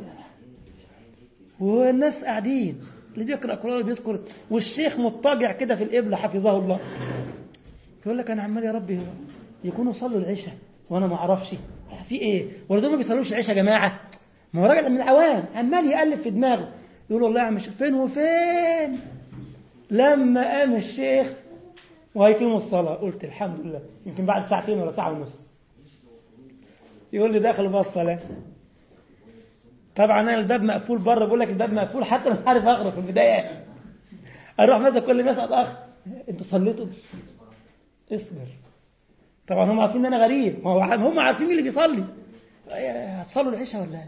والناس قاعدين، اللي بيقرأ قرآن اللي بيذكر، والشيخ مضطجع كده في القبلة حفظه الله. يقول لك أنا عمال يا ربي يكونوا صلوا العشاء وأنا ما أعرفش في إيه، ولا دول ما بيصلوش العشاء يا جماعة؟ ما هو راجل من العوام عمال يقلب في دماغه، يقول والله يا عم الشيخ فين وفين. لما قام الشيخ وهيقيموا الصلاة قلت الحمد لله، يمكن بعد ساعتين ولا ساعة ونص. يقول لي داخل بقى الصلاة، طبعا انا الباب مقفول بره، بقول لك الباب مقفول حتى مش عارف اغرق في البدايه. اروح مثلا كل ما اسال اخ انتوا صليتوا؟ اصبر. طبعا هم عارفين ان انا غريب، هم عارفين مين اللي بيصلي. هتصلوا العشاء ولا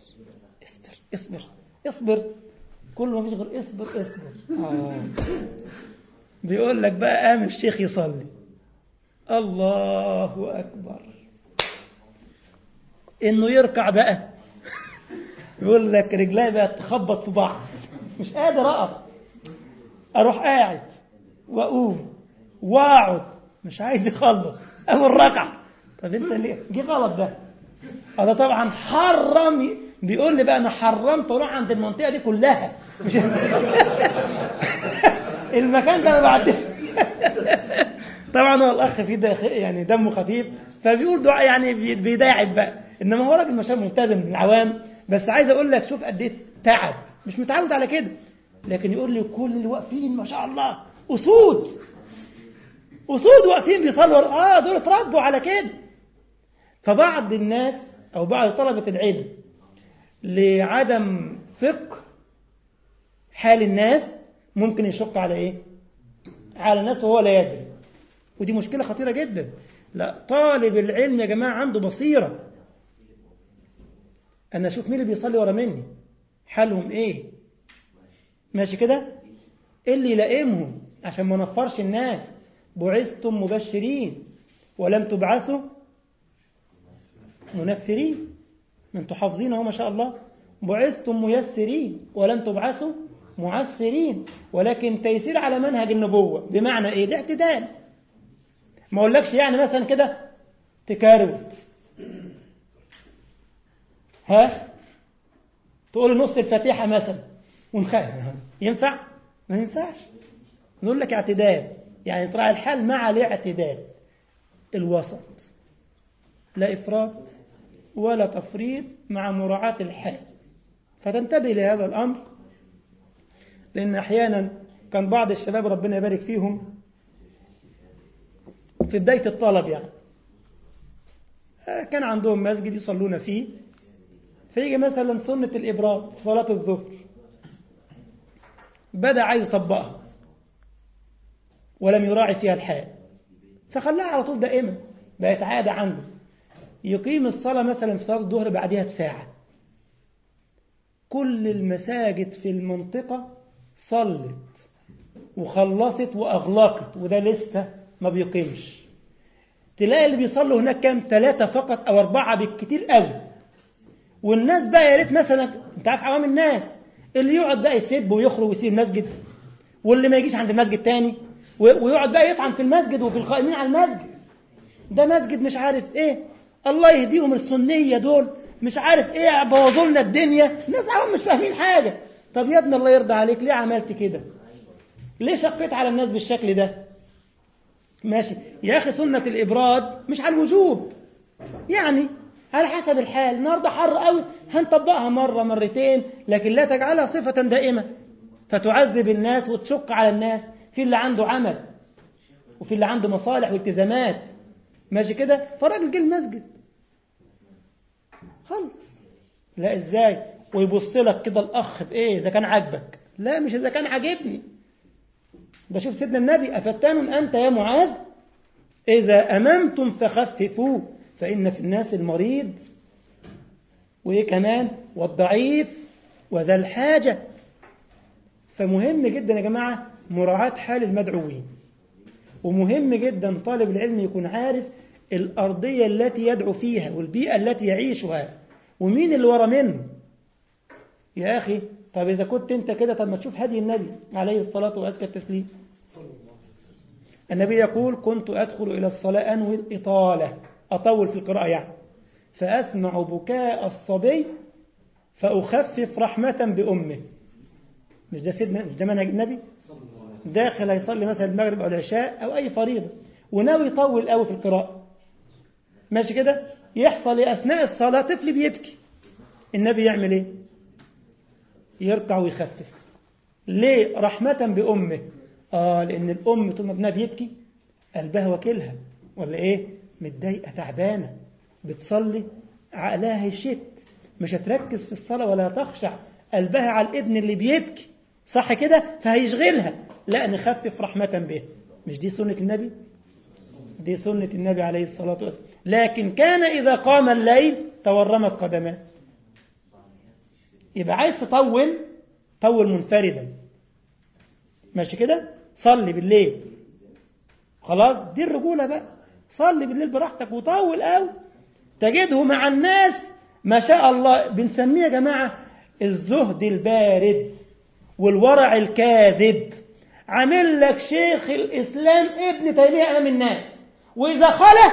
اصبر كل ما فيش غير اصبر. بيقول لك بقى قام الشيخ يصلي، الله اكبر، انه يركع بقى يقول لك رجلي بقت تخبط في بعض، مش قادر اقف، اروح قاعد واقوم واقعد، مش عايز يخلص اول ركعه. طب انت ليه جه غلط ده؟ هذا طبعا حرم، بيقول لي بقى انا حرمت اروح عند المنطقه دي كلها، مش المكان ده ما بعدش. طبعا هو الاخ فيه يعني دمه خفيف، فبيقول دعاء يعني بيداعب بقى، انما هو راجل مش ملتزم من العوام. بس عايز اقول لك شوف قد ايه تعب، مش متعود على كده، لكن يقول لي كل اللي واقفين ما شاء الله اسود واقفين بيصلوا، دول اتربوا على كده. فبعض الناس او بعض طلبة العلم لعدم فقه حال الناس ممكن يشق على ايه؟ على الناس وهو لا يدري، ودي مشكلة خطيرة جدا. لا، طالب العلم يا جماعة عنده بصيرة، أنا أشوف مين اللي بيصلي ورا مني حالهم إيه، ماشي كده، اللي يلائمهم عشان ما نفرش الناس. بعثتم مبشرين ولم تبعثوا منفرين، ما انتوا حافظينه ما شاء الله. بعثتم ميسرين ولم تبعثوا معسرين، ولكن تيسير على منهج النبوة. بمعنى إيه؟ الاعتدال. ما أقولكش يعني مثلا كده تكاروت، تقول نص الفاتحة مثلا ونخاف، ينفع؟ ما ينفعش. نقول لك اعتدال، يعني تراعي الحال مع الاعتدال، الوسط، لا إفراط ولا تفريط، مع مراعاة الحال. فتنتبه لهذا الأمر، لأن أحيانا كان بعض الشباب ربنا يبارك فيهم في بداية الطلب يعني كان عندهم مسجد يصلون فيه، فيجي مثلا سنة الإبراد صلاة الظهر بدأ عايز يطبقها ولم يراعي فيها الحال، فخلاها على طول دائما، بقت عادة عنده يقيم الصلاة مثلا في صلاة الظهر بعدها بساعة. كل المساجد في المنطقة صلت وخلصت وأغلقت، وده لسه ما بيقيمش. تلاقي اللي بيصلوا هناك كام؟ 3 فقط أو 4 بالكتير قوي. والناس بقى يا ريت مثلا، انت عارف عوام الناس اللي يقعد بقى يسب ويخرج ويسيب المسجد، واللي ما يجيش عند المسجد تاني ويقعد بقى يطعن في المسجد وفي القائمين على المسجد، ده مسجد مش عارف ايه، الله يهديهم السنية دول مش عارف ايه، بوظوا لنا الدنيا. ناس عوام مش فاهمين حاجة. طب يا ابن الله يرضى عليك، ليه عملت كده؟ ليه شقيت على الناس بالشكل ده؟ ماشي يا أخي، سنة الإبراد مش على الوجوب، يعني على حسب الحال. النهارده حر قوي هنطبقها مرة مرتين، لكن لا تجعلها صفة دائمة فتعذب الناس وتشق على الناس. في اللي عنده عمل وفي اللي عنده مصالح والتزامات، ماشي كده، فالراجل جه المسجد خلص. لا ازاي ويبص لك كده الاخ بايه؟ اذا كان عاجبك. لا مش اذا كان عاجبني. ده شوف سيدنا النبي: أفتان أنت يا معاذ إذا أممتم فخففوا فإن في الناس المريض وإيه كمان والضعيف وذا الحاجة. فمهم جدا يا جماعة مراعاة حال المدعوين، ومهم جدا طالب العلم يكون عارف الأرضية التي يدعو فيها والبيئة التي يعيشها ومين اللي ورا منه. يا أخي طب إذا كنت أنت كده، طب ما تشوف هدي النبي عليه الصلاة وأزكى التسليم. النبي يقول: كنت أدخل إلى الصلاة أنوي الإطالة، أطول في القراءة يعني، فأسمع بكاء الصبي فأخفف رحمة بأمه. مش ده سيدنا، مش ده منهج النبي؟ داخل يصلي مثلا المغرب أو العشاء أو أي فريضة وناوي يطول قوي في القراءة، ماشي كده، يحصل أثناء الصلاة طفل بيبكي، النبي يعمل إيه؟ يركع ويخفف. ليه؟ رحمة بأمه. لأن الأم طول ما ابنها بيبكي قلبها وكلها، ولا إيه؟ متضايقة تعبانة بتصلي عقلها هيشت، مش هتركز في الصلاة ولا تخشع، قلبها على الابن اللي بيبكي، صح كده؟ فهيشغلها. لا نخفف رحمة به. مش دي سنة النبي؟ دي سنة النبي عليه الصلاة والسلام. لكن كان إذا قام الليل تورمت قدماه. يبقى عايز تطول، طول منفردا، ماشي كده، صلي بالليل خلاص، دي الرجولة بقى، صلي بالليل براحتك وطول قوي، تجده مع الناس ما شاء الله. بنسميه يا جماعة الزهد البارد والورع الكاذب. عامل لك شيخ الإسلام ابن تيمية أمام الناس، وإذا خلى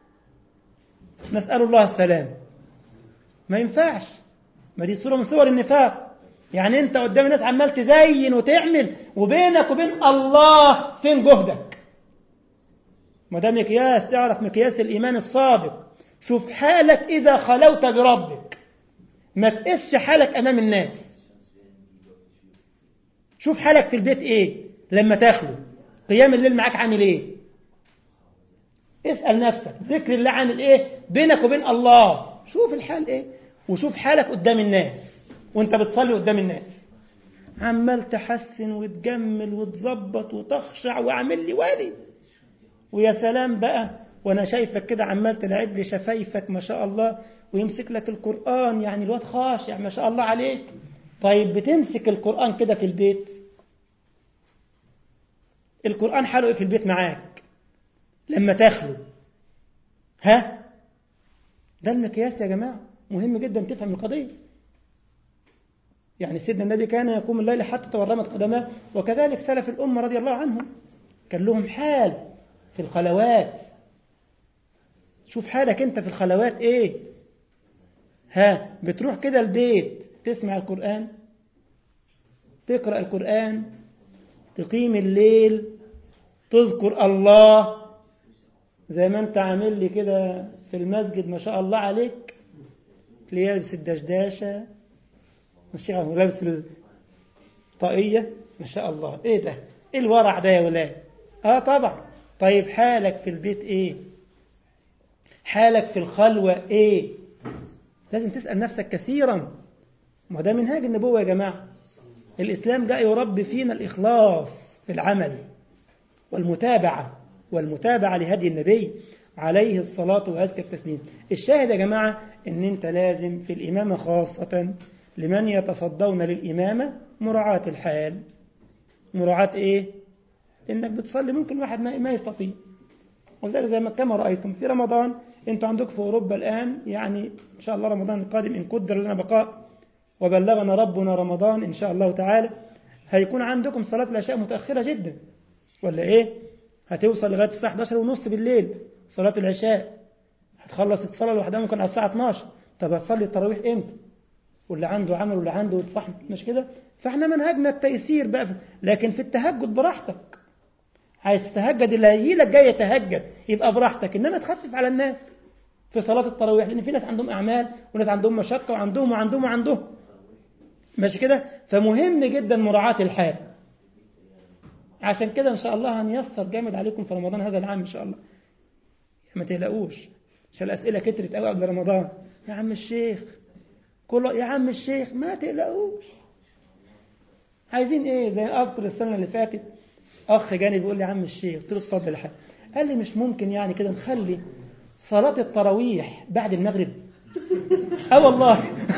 نسأل الله السلام. ما ينفعش، ما دي صورة من صور النفاق. يعني أنت قدام الناس عمال تزين وتعمل، وبينك وبين الله فين جهدك؟ ما ده مقياس، تعرف مقياس الإيمان الصادق. شوف حالك إذا خلوت بربك، ما تقسش حالك أمام الناس. شوف حالك في البيت إيه لما تخلو، قيام الليل معاك عامل إيه؟ اسأل نفسك ذكر الله عامل إيه بينك وبين الله. شوف الحال إيه، وشوف حالك قدام الناس وانت بتصلي قدام الناس، عمال تحسن وتجمل وتظبط وتخشع وعمل لي والي، ويا سلام بقى وانا شايفك كده عمال تلعب لي شفايفك ما شاء الله، ويمسك لك القرآن، يعني الواد خاشع ما شاء الله عليك. طيب بتمسك القرآن كده في البيت، القرآن حاله ايه في البيت معاك لما تخلو؟ ها؟ ده المقياس يا جماعة، مهم جدا تفهم القضية. يعني سيدنا النبي كان يقوم الليل حتى تورمت قدماه، وكذلك سلف الأمة رضي الله عنهم كان لهم حال في الخلوات. شوف حالك انت في الخلوات ايه. ها؟ بتروح كده البيت تسمع القرآن، تقرأ القرآن، تقيم الليل، تذكر الله زي ما انت عامل لي كده في المسجد ما شاء الله عليك، لابس الدشداشة مش عارف لابس الطاقية ما شاء الله. ايه ده؟ ايه الورع ده يا ولاد؟ طبعا. طيب حالك في البيت ايه؟ حالك في الخلوة ايه؟ لازم تسأل نفسك كثيرا. ما ده منهاج النبوة يا جماعة. الإسلام جاء يربي فينا الإخلاص في العمل والمتابعة لهدي النبي عليه الصلاة وأزكى التسليم. الشاهد يا جماعة ان انت لازم في الإمامة خاصة لمن يتصدون للإمامة مراعاة الحال. مراعاة ايه؟ انك بتصلي ممكن واحد ما يستطيع، وذلك زي ما كما رأيتم في رمضان، انتوا عندكم في أوروبا الآن يعني إن شاء الله رمضان القادم إن قدر لنا بقاء وبلغنا ربنا رمضان إن شاء الله تعالى، هيكون عندكم صلاة العشاء متأخرة جدا ولا إيه؟ هتوصل لغاية الساعة 11:30 بالليل صلاة العشاء، هتخلص الصلاة لوحدها ممكن على الساعة 12. طب هتصلي التراويح إمتى؟ واللي عنده عمل واللي عنده صحن، مش كده؟ فإحنا منهجنا التيسير بقى، لكن في التهجد براحتك. عايز تتهجد اللي هيجيلك جاي يتهجد يبقى براحتك، إنما تخفف على الناس. في صلاة التراويح، لأن في ناس عندهم أعمال وناس عندهم مشقة وعندهم ماشي كده. فمهم جدا مراعاة الحال. عشان كده إن شاء الله هنيسر جامد عليكم في رمضان هذا العام إن شاء الله. ما تقلقوش، عشان الأسئلة كترت قوي قبل رمضان. يا عم الشيخ يا عم الشيخ ما تقلقوش. عايزين إيه؟ زي أذكر السنة اللي فاتت أخ جاني بيقول لي يا عم الشيخ، قلت له اتفضل الحال. قال لي مش ممكن يعني كده نخلي صلاة التراويح بعد المغرب؟ والله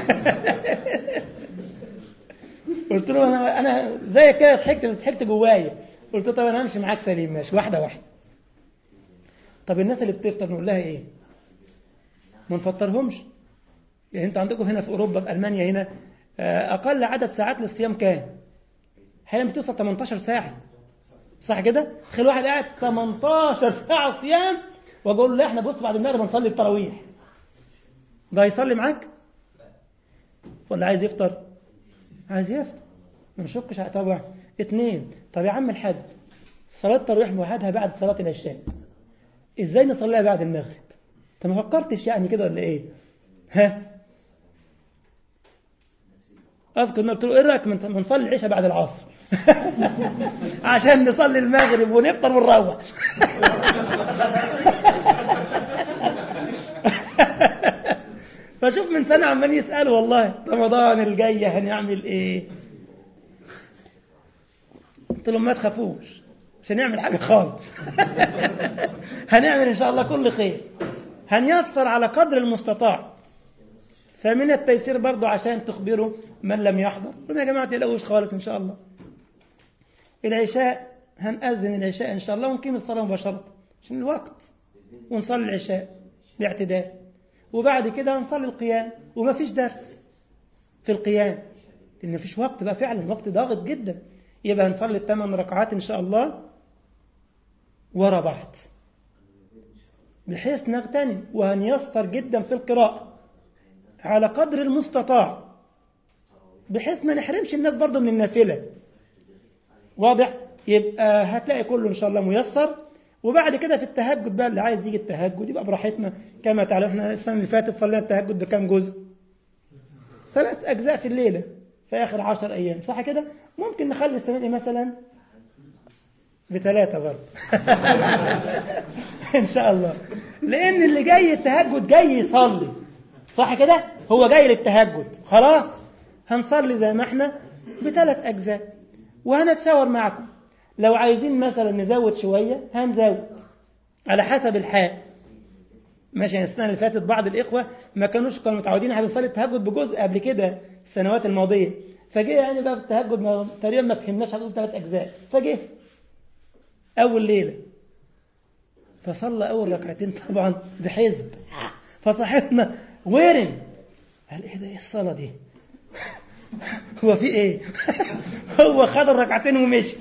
قلت له أنا زي كده ضحكت جوايا. قلت له طب أنا همشي معاك سليم، ماشي واحدة. طب الناس اللي بتفطر نقول لها إيه؟ ما نفطرهمش؟ يعني أنتوا عندكم هنا في أوروبا في ألمانيا هنا أقل عدد ساعات للصيام كام؟ حاليا بتوصل 18 ساعة، صح كده؟ تخيل واحد قاعد 18 ساعة صيام وأقول له احنا بص بعد المغرب نصلي التراويح، ده هيصلي معاك؟ ولا عايز يفطر؟ عايز يفطر، ما نشكش طبعا. 2. طب يا عم الحاج، صلاة التراويح موعدها بعد صلاة العشاء، ازاي نصليها بعد المغرب؟ انت ما فكرتش يعني كده ولا ايه؟ اذكر قلت له ايه رايك ما نصلي العشاء بعد العصر عشان نصلي المغرب ونفطر ونروح فشوف من سنة عمال يسأل والله رمضان الجاي هنعمل ايه. قلت لهم ما تخافوش، مش هنعمل حاجة خالص هنعمل ان شاء الله كل خير، هنيسر على قدر المستطاع. فمن التيسير برضو عشان تخبروا من لم يحضر. قلنا يا جماعة تقلقوش خالص ان شاء الله. العشاء هنأذن العشاء ان شاء الله ونقيم الصلاة مباشرة عشان الوقت، ونصلي العشاء باعتدال، وبعد كده هنصلي القيام. وما فيش درس في القيام لأن ما فيش وقت بقى، فعلا وقت ضاغط جدا. يبقى هنصلي 8 ركعات إن شاء الله ورا بعض بحيث نغتنم، وهنيسر جدا في القراءة على قدر المستطاع بحيث ما نحرمش الناس برضو من النافلة. واضح؟ يبقى هتلاقي كله إن شاء الله ميسر. وبعد كده في التهجد بقى اللي عايز يجي التهجد يبقى براحتنا. كما تعرفنا السنة اللي فاتت صلينا التهجد بكام جزء؟ 3 أجزاء في الليلة في آخر 10 أيام، صح كده؟ ممكن نخلي السنة دي مثلا ب3 برضه إن شاء الله، لأن اللي جاي التهجد جاي يصلي، صح كده؟ هو جاي للتهجد، خلاص هنصلي زي ما احنا ب3 أجزاء. وهنتشاور معكم لو عايزين مثلا نزود شوية هنزود على حسب الحال. ماشي. السنة اللي فاتت بعض الإخوة ما كانوا متعودين على صلاة التهجد بجزء قبل كده السنوات الماضية، فجه يعني بقى في التهجد تقريبا ما فهمناش هنقول 3 أجزاء، فجه أول ليلة فصلى أول ركعتين طبعا بحزب، فصحتنا ورم قال إيه ده، إيه الصلاة دي هو في إيه هو خد الركعتين ومشي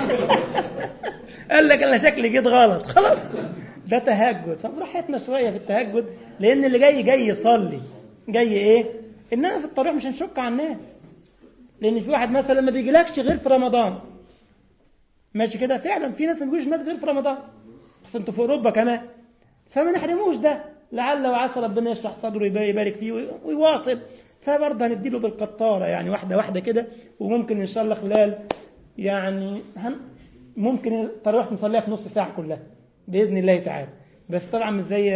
قال لك أنا شكلي جيت غلط، خلاص ده تهجد. فراحتنا شوية في التهجد لأن اللي جاي يصلي جاي إيه. إنما في الطريق مش هنشك على الناس، لأن في واحد مثلا ما بيجيلكش غير في رمضان، ماشي كده؟ فعلا في ناس ما بيجوش المسجد غير في رمضان، بس انتوا في أوروبا كمان، فما نحرموش ده، لعل وعسى ربنا يشرح صدره يبارك فيه ويواصل. فبرضه هنديله بالقطارة يعني واحدة واحدة كده، وممكن إن شاء الله خلال يعني ممكن التراويح نصليها في نص ساعة كلها بإذن الله تعالى. بس طبعا مش زي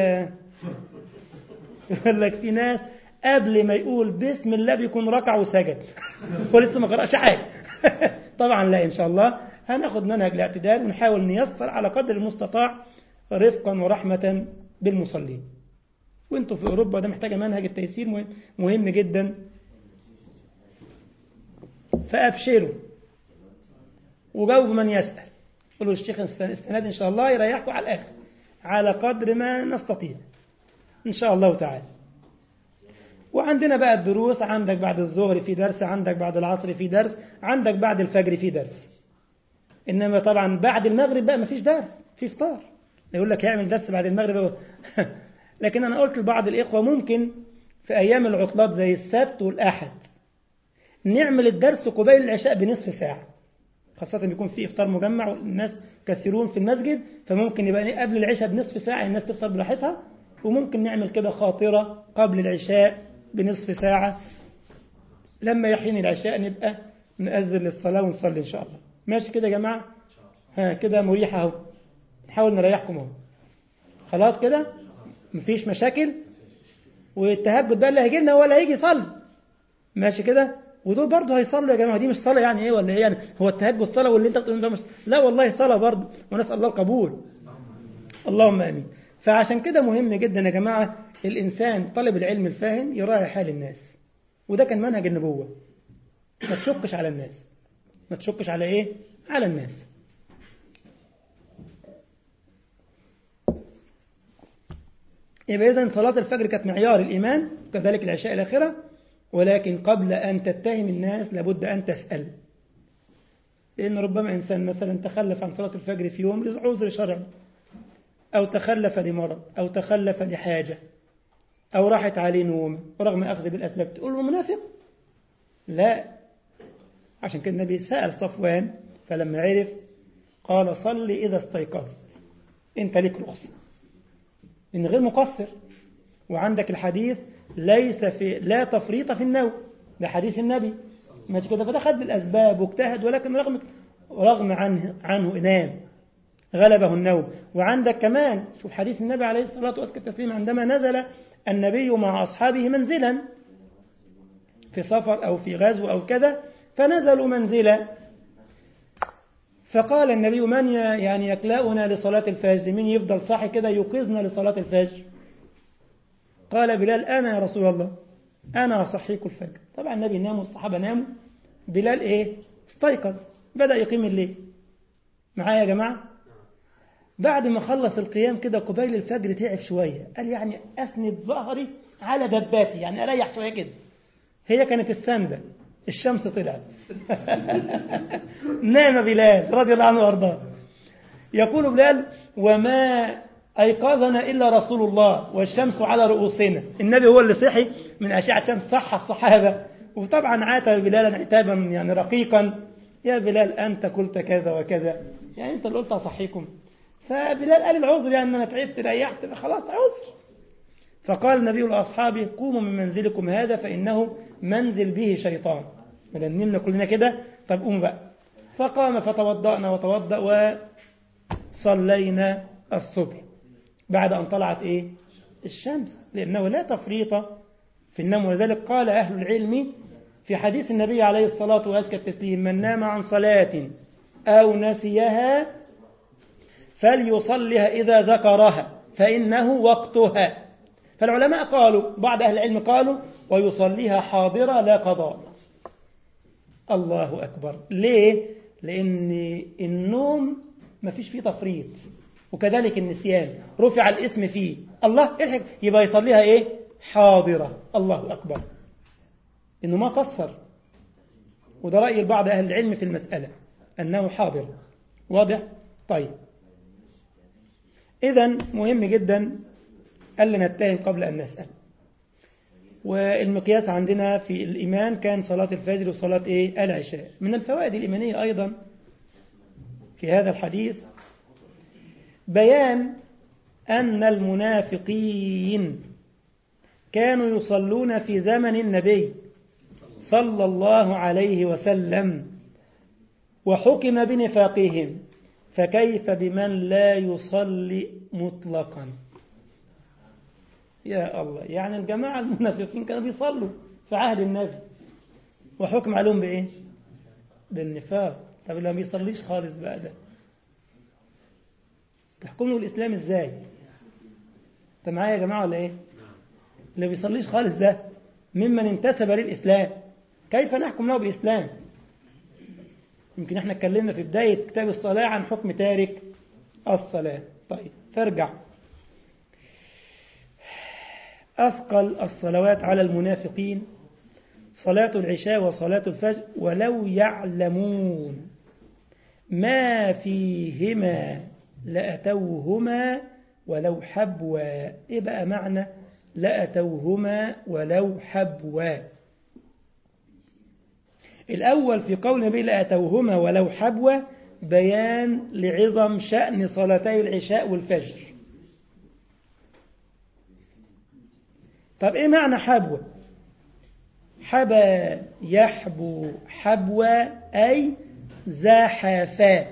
يقول لك في ناس قبل ما يقول بسم الله بيكون ركع وسجد ولسه ما قرأش حاجة طبعا لا، إن شاء الله هناخد منهج الاعتدال ونحاول نيسر على قدر المستطاع رفقا ورحمة بالمصلين. وانتوا في أوروبا ده محتاجة منهج التيسير مهم جدا. فأبشروا وجاوب من يسأل، قولوا الشيخ السنة دي إن شاء الله يريحكم على الآخر على قدر ما نستطيع إن شاء الله تعالى. وعندنا بقى الدروس، عندك بعد الظهر في درس، عندك بعد العصر في درس، عندك بعد الفجر في درس. إنما طبعا بعد المغرب بقى مفيش درس، في فطار. يقول لك يعمل درس بعد المغرب لكن أنا قلت لبعض الإخوة ممكن في أيام العطلات زي السبت والأحد نعمل الدرس قبيل العشاء بنصف ساعة، خاصة بيكون في إفطار مجمع والناس كثيرون في المسجد، فممكن يبقى قبل العشاء بنصف ساعة الناس تفطر براحتها وممكن نعمل كده خاطرة قبل العشاء بنصف ساعة، لما يحين العشاء نبقى نأذن للصلاة ونصلي إن شاء الله. ماشي كده يا جماعة؟ ها كده مريحة اهو، نحاول نريحكم اهو. خلاص كده مفيش مشاكل. والتهجد بقى اللي هيجي لنا ولا هيجي يصلي، ماشي كده، ودول برضه هيصلوا يا جماعة. دي مش صلاة يعني ايه ولا ايه يعني؟ هو التهجد صلاة واللي انت بتقول ده مش؟ لا والله صلاة برضه، ونسأل الله القبول. اللهم امين. فعشان كده مهم جدا يا جماعة الإنسان طالب العلم الفاهم يراعي حال الناس، وده كان منهج النبوة. ما تشكش على الناس، ما تشكش على ايه؟ على الناس. يبقى إذن صلاة الفجر كانت معيار الإيمان، كذلك العشاء الآخرة. ولكن قبل أن تتهم الناس لابد أن تسأل، لأن ربما إنسان مثلا تخلف عن صلاة الفجر في يوم لعذر شرعي، أو تخلف لمرض، أو تخلف لحاجة، أو راحت عليه نوم ورغم أخذ بالأسباب تقول له منافق؟ لا. عشان كده النبي سأل صفوان فلما عرف قال صل إذا استيقظت، أنت لك رخصة إن غير مقصر. وعندك الحديث ليس في لا تفريط في النوم، ده حديث النبي، ماشي كده. فده خد بالأسباب واجتهد، ولكن رغم عنه نام، غلبه النوم. وعندك كمان شوف حديث النبي عليه الصلاة والسلام عندما نزل النبي مع أصحابه منزلا في سفر أو في غزو أو كذا، فنزلوا منزلا، فقال النبي من يعني يكلأنا لصلاة الفجر، من يفضل صاحي كده يوقظنا لصلاة الفجر؟ قال بلال أنا يا رسول الله، أنا أصحيك الفجر. طبعا النبي نام والصحابة ناموا، بلال إيه؟ استيقظ، بدأ يقيم الليل. معايا يا جماعة؟ بعد ما خلص القيام كده قبيل الفجر تعب شوية، قال يعني أسند ظهري على دباتي، يعني أريح شوية كده. هي كانت السندة، الشمس طلعت. نام بلال رضي الله عنه وارضاه. يقول بلال وما أيقظنا إلا رسول الله والشمس على رؤوسنا. النبي هو اللي صحي من أشعة الشمس، صح الصحابة. وطبعا عاتب بلالا عتابا يعني رقيقا، يا بلال أنت قلت كذا وكذا، يعني أنت اللي قلت أصحيكم. فبلال قال العذر، يعني أنا تعبت ريحت خلاص عذر. فقال النبي لأصحابه قوموا من منزلكم هذا فإنه منزل به شيطان. نمنا كلنا كده، طب قوموا بقى. فقام فتوضأنا وتوضأ وصلينا الصبح بعد أن طلعت إيه؟ الشمس، لأنه لا تفريط في النوم. ولذلك قال أهل العلم في حديث النبي عليه الصلاة والسلام من نام عن صلاة أو نسيها فليصلها إذا ذكرها فإنه وقتها. فالعلماء قالوا، بعض أهل العلم قالوا ويصليها حاضرة لا قضاء. الله أكبر. ليه؟ لأن النوم ما فيش فيه تفريط، وكذلك النسيان رفع الاسم فيه. الله الحق يبقى يصليها إيه؟ حاضرة. الله أكبر، إنه ما قصر. وده رأي بعض أهل العلم في المسألة أنه حاضر. واضح؟ طيب إذن مهم جدا ألا نتهم قبل أن نسأل. والمقياس عندنا في الإيمان كان صلاة الفجر وصلاة إيه؟ العشاء. من الفوائد الإيمانية أيضا في هذا الحديث بيان أن المنافقين كانوا يصلون في زمن النبي صلى الله عليه وسلم وحكم بنفاقهم، فكيف بمن لا يصلي مطلقا؟ يا الله، يعني الجماعة المنافقين كانوا بيصلوا في عهد النبي وحكم عليهم بإيه؟ بالنفاق. طب اللي ما بيصليش خالص بقى ده تحكم له الإسلام إزاي؟ أنت معايا يا جماعة ولا إيه؟ اللي ما بيصليش خالص ده ممن انتسب للإسلام، كيف نحكم له بإسلام؟ يمكن احنا اتكلمنا في بداية كتاب الصلاة عن حكم تارك الصلاة. طيب فارجع. أثقل الصلوات على المنافقين صلاة العشاء وصلاة الفجر، ولو يعلمون ما فيهما لأتوهما ولو حبوا. إيه بقى معنى لأتوهما ولو حبوا؟ الأول في قول النبي لأتوهما ولو حبوا بيان لعظم شأن صلاتي العشاء والفجر. طب إيه معنى حبوة؟ حبى يحبو حبوة أي زحفا.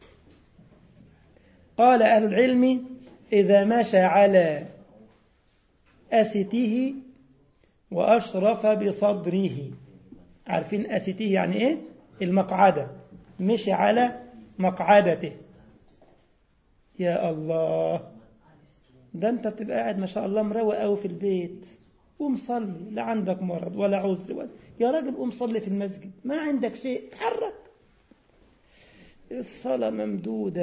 قال أهل العلم إذا مشى على أسته وأشرف بصدره. عارفين أسته يعني إيه؟ المقعدة. مشي على مقعدته. يا الله، ده أنت بتبقى قاعد ما شاء الله مروق أوي في البيت ومصلي، لا عندك مرض ولا عذر يا راجل قوم صلي في المسجد، ما عندك شيء، اتحرك. الصلاة ممدودة،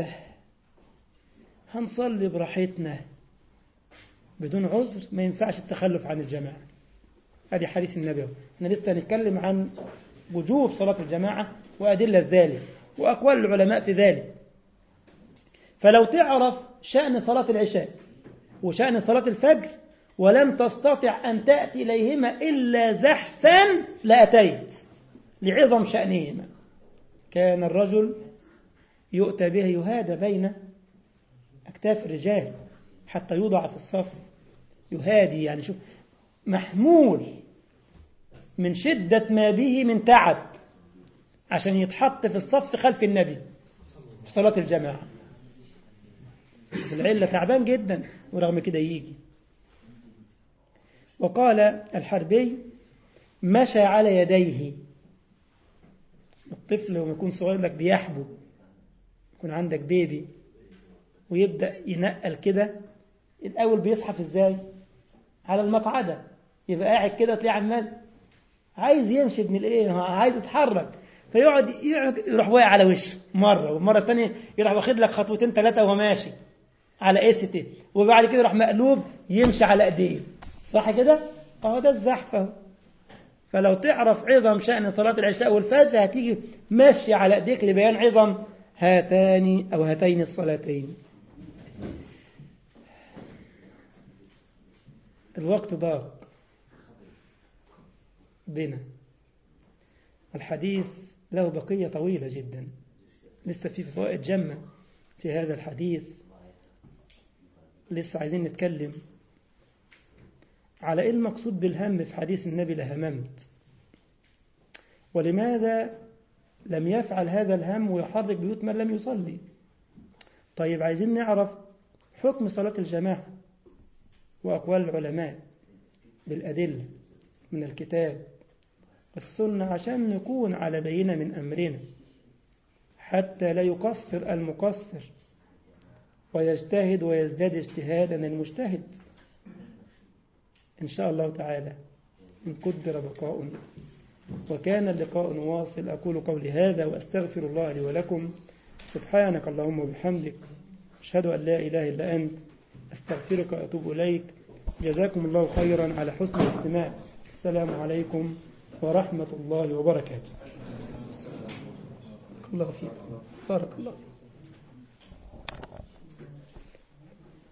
هنصلي براحتنا بدون عذر، ما ينفعش التخلف عن الجماعة. هذه حديث النبي. احنا لسه هنتكلم عن وجوب صلاة الجماعة وأدلة ذلك وأقوال العلماء في ذلك. فلو تعرف شأن صلاة العشاء وشأن صلاة الفجر ولم تستطع أن تأتي إليهما إلا زحفا لأتيت لعظم شأنهما. كان الرجل يؤتى به يهادى بين أكتاف الرجال حتى يوضع في الصف. يهادي يعني شوف، محمول من شدة ما به من تعب عشان يتحط في الصف خلف النبي في صلاة الجماعة. العلة تعبان جدا ورغم كده يجي. وقال الحربي مشى على يديه. الطفل لما يكون صغير لك بيحبو، يكون عندك بيبي ويبدأ ينقل كده، الأول بيصحف ازاي؟ على المقعدة. يبقى قاعد كده تلاقيه عمال عايز يمشي ابن الايه، عايز يتحرك، فيقعد يروح واقع على وشه مرة، والمرة الثانية يروح واخد لك خطوتين ثلاثة وهو ماشي على قسته، وبعد كده يروح مقلوب يمشي على ايديه. صح كده؟ اهو ده الزحف. فلو تعرف عظم شأن صلاة العشاء والفجر هتيجي ماشي على ايديك لبيان عظم هاتان أو هاتين الصلاتين. الوقت ضاق بنا، الحديث له بقية طويلة جدا، لسه في فوائد جمة في هذا الحديث. لسه عايزين نتكلم على إيه المقصود بالهم في حديث النبي لهممت، ولماذا لم يفعل هذا الهم ويحرك بيوت من لم يصلي. طيب عايزين نعرف حكم صلاة الجماعة وأقوال العلماء بالأدلة من الكتاب والسنة عشان نكون على بينة من أمرنا، حتى لا يقصر المقصر ويجتهد ويزداد اجتهادا المجتهد. إن شاء الله تعالى إن قدر بقاء وكان اللقاء واصل. أقول قولي هذا وأستغفر الله لي ولكم. سبحانك اللهم وبحمدك، أشهد أن لا إله إلا أنت، أستغفرك وأتوب إليك. جزاكم الله خيرا على حسن الاستماع. السلام عليكم ورحمة الله وبركاته. الله فيك. بارك الله.